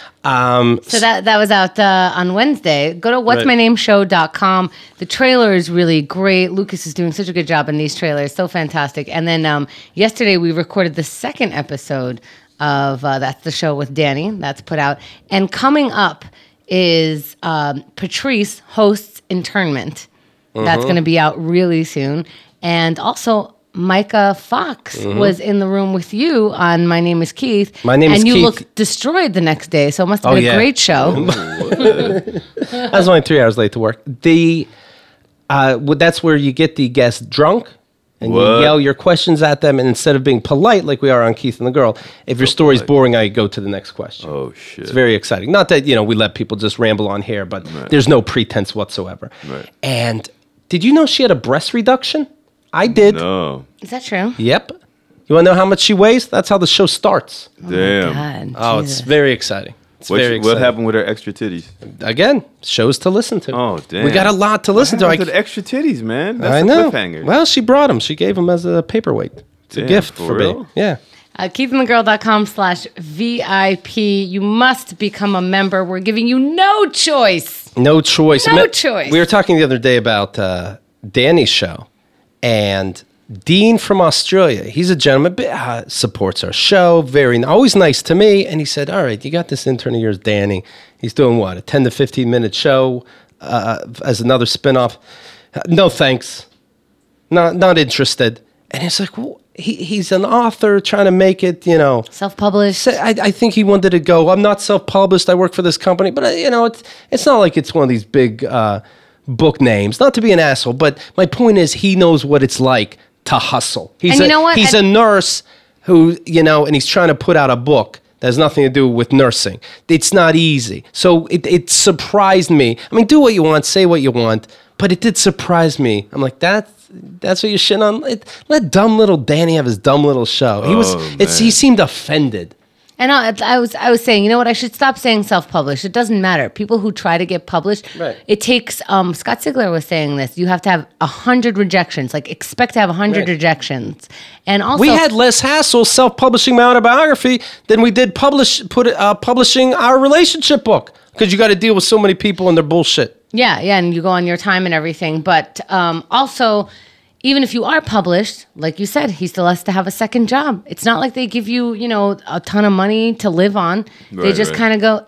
Um, So that that was out uh, on Wednesday. Go to what's Right. my name show dot com. The trailer is really great. Lucas is doing such a good job in these trailers. So fantastic. And then um, yesterday we recorded the second episode of uh, That's the Show with Danny. That's put out. And coming up is um, Patrice hosts Internment. That's going to be out really soon. And also Micah Fox was in the room with you on My Name is Keith. My Name and is you Keith. looked destroyed the next day. So it must have Oh, been yeah. a great show. I was only three hours late to work. The uh, well, that's where you get the guests drunk and What? you yell your questions at them, and instead of being polite like we are on Keith and the Girl, if your story's polite. boring, I go to the next question. Oh, shit. It's very exciting. Not that you know we let people just ramble on here, but there's no pretense whatsoever. Right. And did you know she had a breast reduction? I did. No. Is that true? Yep. You want to know how much she weighs? That's how the show starts. Damn. God, Oh, Jesus. it's very exciting. It's What, very what exciting. happened with her extra titties? Again, shows to listen to. Oh, damn. We got a lot to listen to. What I, happened to the extra titties, man? That's I a know. cliffhanger. Well, she brought them. She gave them as a paperweight. It's Damn, a gift for for, real? me. Yeah. Uh, keithandthegirl.com slash VIP. You must become a member. We're giving you no choice. No choice. No Me- choice. We were talking the other day about uh, Danny's show, and Dean from Australia. He's a gentleman, but, uh, supports our show. Very always nice to me. And he said, "All right, you got this intern of yours, Danny. He's doing what, a ten to fifteen minute show uh, as another spinoff. Uh, no thanks. Not not interested." And it's like, well, he he's an author trying to make it, you know. Self-published. So I, I think he wanted to go, I'm not self-published, I work for this company. But, uh, you know, it's it's not like it's one of these big uh, book names. Not to be an asshole, but my point is he knows what it's like to hustle. He's And a, you know what? He's And- a nurse who, you know, and he's trying to put out a book that has nothing to do with nursing. It's not easy. So it, it surprised me. I mean, do what you want, say what you want, but it did surprise me. I'm like, that's that's what you're shitting on. It, let dumb little Danny have his dumb little show. He was. Oh, It's. man. He seemed offended. And I, I was I was saying, you know what? I should stop saying self-published. It doesn't matter. People who try to get published, Right. it takes. Um, Scott Sigler was saying this. You have to have a hundred rejections. Like expect to have a hundred Right. rejections. And also, We had less hassle self-publishing my autobiography than we did publish put it, uh, publishing our relationship book because you got to deal with so many people and their bullshit. yeah, yeah, and you go on your time and everything. But um, also, even if you are published, like you said, he still has to have a second job. It's not like they give you, you know, a ton of money to live on. they Right, just right. kind of go,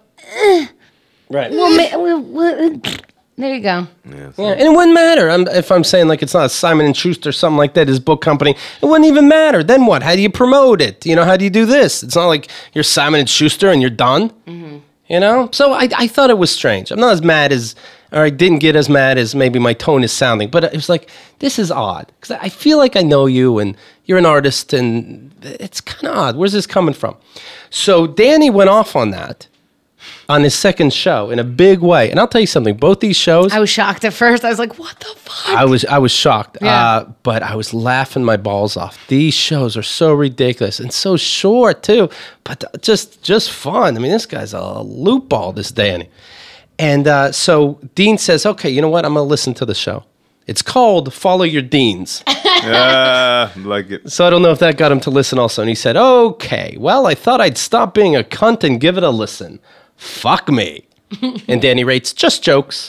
Right. well, ma- we'll, we'll, there you go. Yeah, so- Yeah, and it wouldn't matter I'm, if I'm saying like it's not Simon and Schuster or something like that, his book company. It wouldn't even matter. Then what? How do you promote it? You know, how do you do this? It's not like you're Simon and Schuster and you're done. You know? So I, I thought it was strange. I'm not as mad as, or I didn't get as mad as maybe my tone is sounding, but it was like, this is odd. Because I feel like I know you and you're an artist and it's kind of odd. Where's this coming from? So Danny went off on that on his second show in a big way. And I'll tell you something, both these shows, I was shocked at first. I was like, what the fuck? I was I was shocked, Yeah. uh, but I was laughing my balls off. These shows are so ridiculous and so short too, but just just fun. I mean, this guy's a loop ball, this Danny. And uh, so Dean says, "Okay, you know what? I'm gonna listen to the show. It's called Follow Your Deans." Ah, like it. So I don't know if that got him to listen also. And he said, "Okay, well, I thought I'd stop being a cunt and give it a listen. Fuck me." And Danny rates, "Just jokes."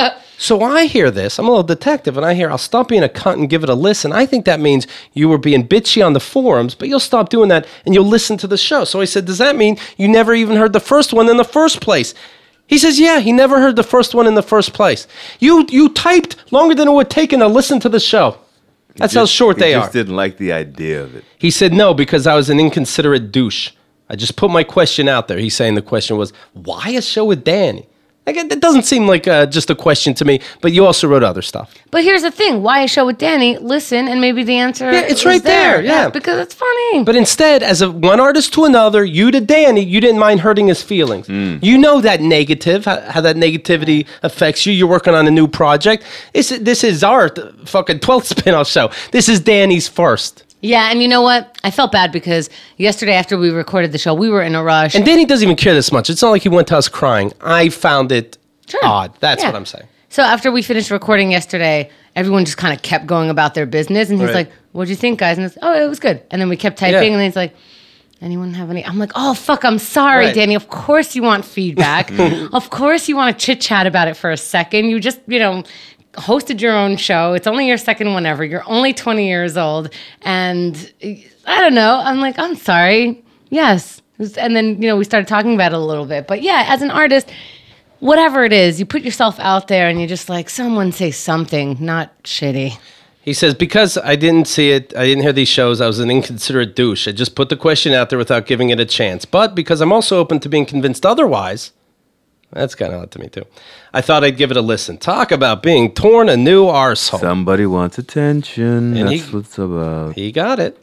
So I hear this. I'm a little detective, and I hear, "I'll stop being a cunt and give it a listen." I think that means you were being bitchy on the forums, but you'll stop doing that and you'll listen to the show. So I said, "Does that mean you never even heard the first one in the first place?" He says, "Yeah, he never heard the first one in the first place. You you typed longer than it would take to listen to the show. That's how Just- short he they just are." didn't like the idea of it. He said, "No, because I was an inconsiderate douche. I just put my question out there." He's saying the question was, why a show with Danny? Like, it it doesn't seem like uh, just a question to me, but you also wrote other stuff. But here's the thing: why a show with Danny? Listen, and maybe the answer. Yeah, it's is right there, yeah. because it's funny. But instead, as a one artist to another, you to Danny, you didn't mind hurting his feelings. You know that negative, how, how that negativity affects you. You're working on a new project. This, this is our th- fucking twelfth spin-off show. This is Danny's first. Yeah, and you know what? I felt bad because yesterday after we recorded the show, we were in a rush. And Danny doesn't even care this much. It's not like he went to us crying. I found it Sure. odd. That's Yeah. what I'm saying. So after we finished recording yesterday, everyone just kind of kept going about their business, and he's Right. like, "What'd you think, guys?" And it's, "Oh, it was good." And then we kept typing, Yeah. and then he's like, "Anyone have any?" I'm like, "Oh fuck, I'm sorry, Right. Danny. Of course you want feedback. Of course you want to chit chat about it for a second. You just, you know." Hosted your own show. It's only your second one ever. You're only twenty years old. And I don't know. I'm like, I'm sorry. Yes. And then, you know, we started talking about it a little bit. But yeah, as an artist, whatever it is, you put yourself out there and you're just like, someone say something, not shitty. He says, because I didn't see it, I didn't hear these shows, I was an inconsiderate douche. I just put the question out there without giving it a chance. But because I'm also open to being convinced otherwise, that's kind of odd to me too, I thought I'd give it a listen. Talk about being torn a new arsehole. Somebody wants attention. And That's he- what it's about. He got it.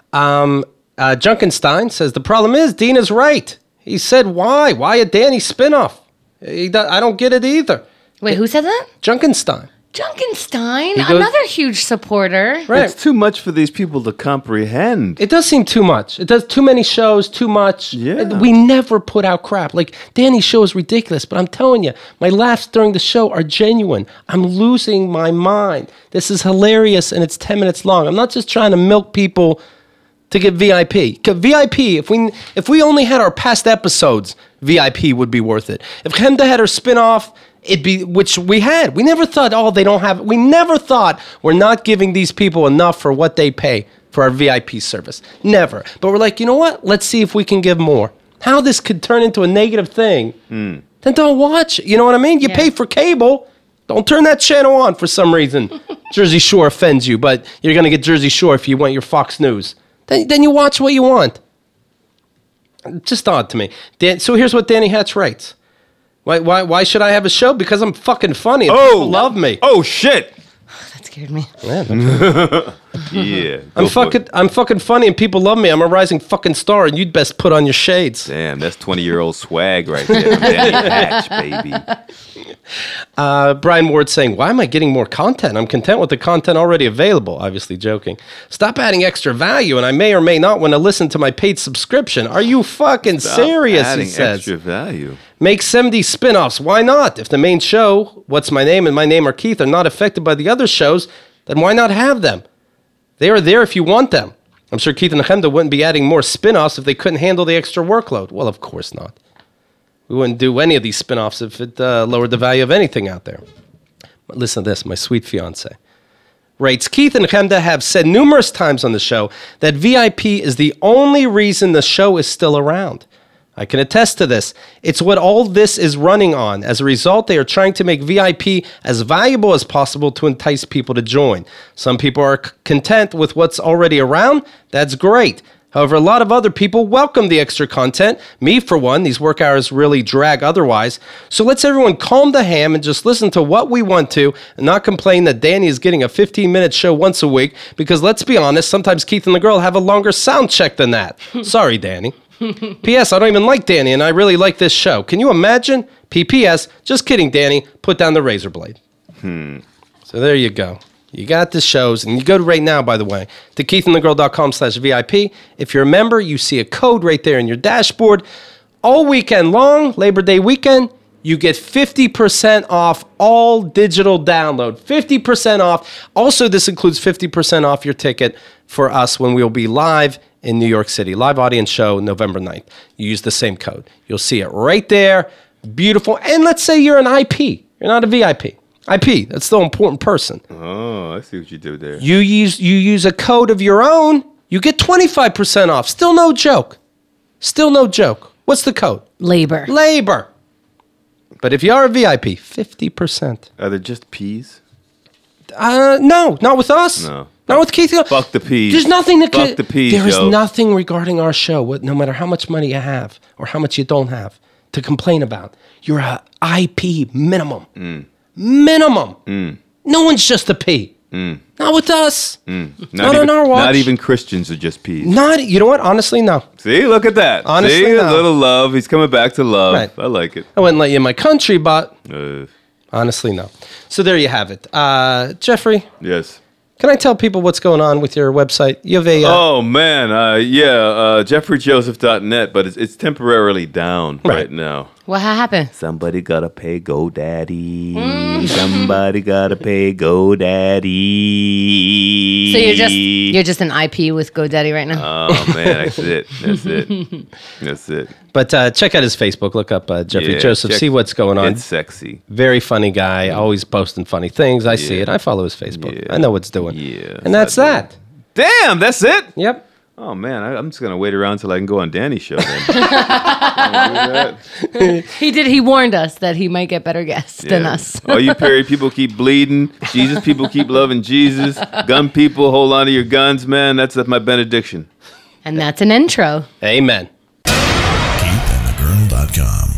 Um, uh, Junkenstein says, the problem is, Dina's right. He said, why? Why a Danny spinoff? He do- I don't get it either. Wait, who said that? Junkenstein. Junkenstein, goes- another huge supporter. Right. It's too much for these people to comprehend. It does seem too much. It does too many shows, too much. Yeah. We never put out crap. Like, Danny's show is ridiculous, but I'm telling you, my laughs during the show are genuine. I'm losing my mind. This is hilarious, and it's ten minutes long. I'm not just trying to milk people to get V I P. 'Cause V I P, if we if we only had our past episodes, V I P would be worth it. If Chemda had her spinoff, it'd be, which we had. We never thought, oh, they don't have it. We never thought we're not giving these people enough for what they pay for our V I P service. Never. But we're like, you know what? Let's see if we can give more. How this could turn into a negative thing, then don't watch it. You know what I mean? You Yeah. pay for cable. Don't turn that channel on for some reason. Jersey Shore offends you, but you're going to get Jersey Shore if you want your Fox News. Then, then you watch what you want. Just odd to me. Dan, so here's what Danny Hatch writes. Why, why, why should I have a show? Because I'm fucking funny and Oh! people love me. Oh shit! That scared me. Yeah, I'm go for fucking, it. I'm fucking funny and people love me. I'm a rising fucking star, and you'd best put on your shades. Damn, that's twenty-year-old swag right there from Danny Hatch, baby. Uh, Brian Ward saying, why am I getting more content? I'm content with the content already available. Obviously joking. Stop adding extra value, and I may or may not want to listen to my paid subscription. Are you fucking Stop serious? adding He says. extra value. Make seventy spin-offs. Why not? If the main show, What's My Name and My Name Are Keith, are not affected by the other shows, then why not have them? They are there if you want them. I'm sure Keith and Chemda wouldn't be adding more spin-offs if they couldn't handle the extra workload. Well, of course not. We wouldn't do any of these spin-offs if it uh, lowered the value of anything out there. But listen to this, my sweet fiance writes, Keith and Chemda have said numerous times on the show that V I P is the only reason the show is still around. I can attest to this. It's what all this is running on. As a result, they are trying to make V I P as valuable as possible to entice people to join. Some people are c- content with what's already around. That's great. However, a lot of other people welcome the extra content. Me, for one, these work hours really drag otherwise. So let's everyone calm the ham and just listen to what we want to and not complain that Danny is getting a fifteen-minute show once a week because, let's be honest, sometimes Keith and the girl have a longer sound check than that. Sorry, Danny. P S. I don't even like Danny, and I really like this show. Can you imagine? P P S. Just kidding, Danny. Put down the razor blade. Hmm. So there you go. You got the shows, and you go to right now, by the way, to keithandthegirl.com slash VIP. If you're a member, you see a code right there in your dashboard. All weekend long, Labor Day weekend, you get fifty percent off all digital download. fifty percent off. Also, this includes fifty percent off your ticket for us when we'll be live in New York City. Live audience show November ninth. You use the same code. You'll see it right there. Beautiful. And let's say you're an I P. You're not a V I P. I P, that's still an important person. Oh, I see what you do there. You use you use a code of your own, you get twenty-five percent off. Still no joke. Still no joke. What's the code? Labor. Labor. But if you are a V I P, fifty percent. Are there just peas? Uh, no, not with us. No. Not with Keith. Fuck the peas. There's nothing to Fuck the peas, There is yo. nothing regarding our show, what- no matter how much money you have or how much you don't have, to complain about. You're a I P minimum. Mm. Minimum. No one's just a P. Not with us. Not, Not even, on our watch. Not even Christians are just peas. Not, you know what? Honestly, no. See, look at that. Honestly, See, a no. little love. He's coming back to love. Right. I like it. I wouldn't let you in my country, but Uh, honestly, no. So there you have it. Uh, Jeffrey, yes. can I tell people what's going on with your website? You have a... Uh, Oh man, uh, yeah, uh, Jeffrey Joseph dot net, but it's, it's temporarily down right, Right. now. What happened? Somebody gotta pay GoDaddy. Somebody gotta pay GoDaddy. So you're just you're just an I P with GoDaddy right now. Oh man, that's it. That's it. That's it. but uh, check out his Facebook. Look up uh, Jeffrey Yeah, Joseph. check- See what's going on. It's sexy. Very funny guy. Always posting funny things. I see it. I follow his Facebook. Yeah. I know what's doing. Yeah, And that's I that. Damn, that's it. Yep. Oh man, I, I'm just gonna wait around till I can go on Danny's show. Then. Wanna do that? He did. He warned us that he might get better guests than Yeah. us. All you Perry people keep bleeding. Jesus people keep loving Jesus. Gun people, hold on to your guns, man. That's my benediction. And that's an intro. Amen. keith and the girl dot com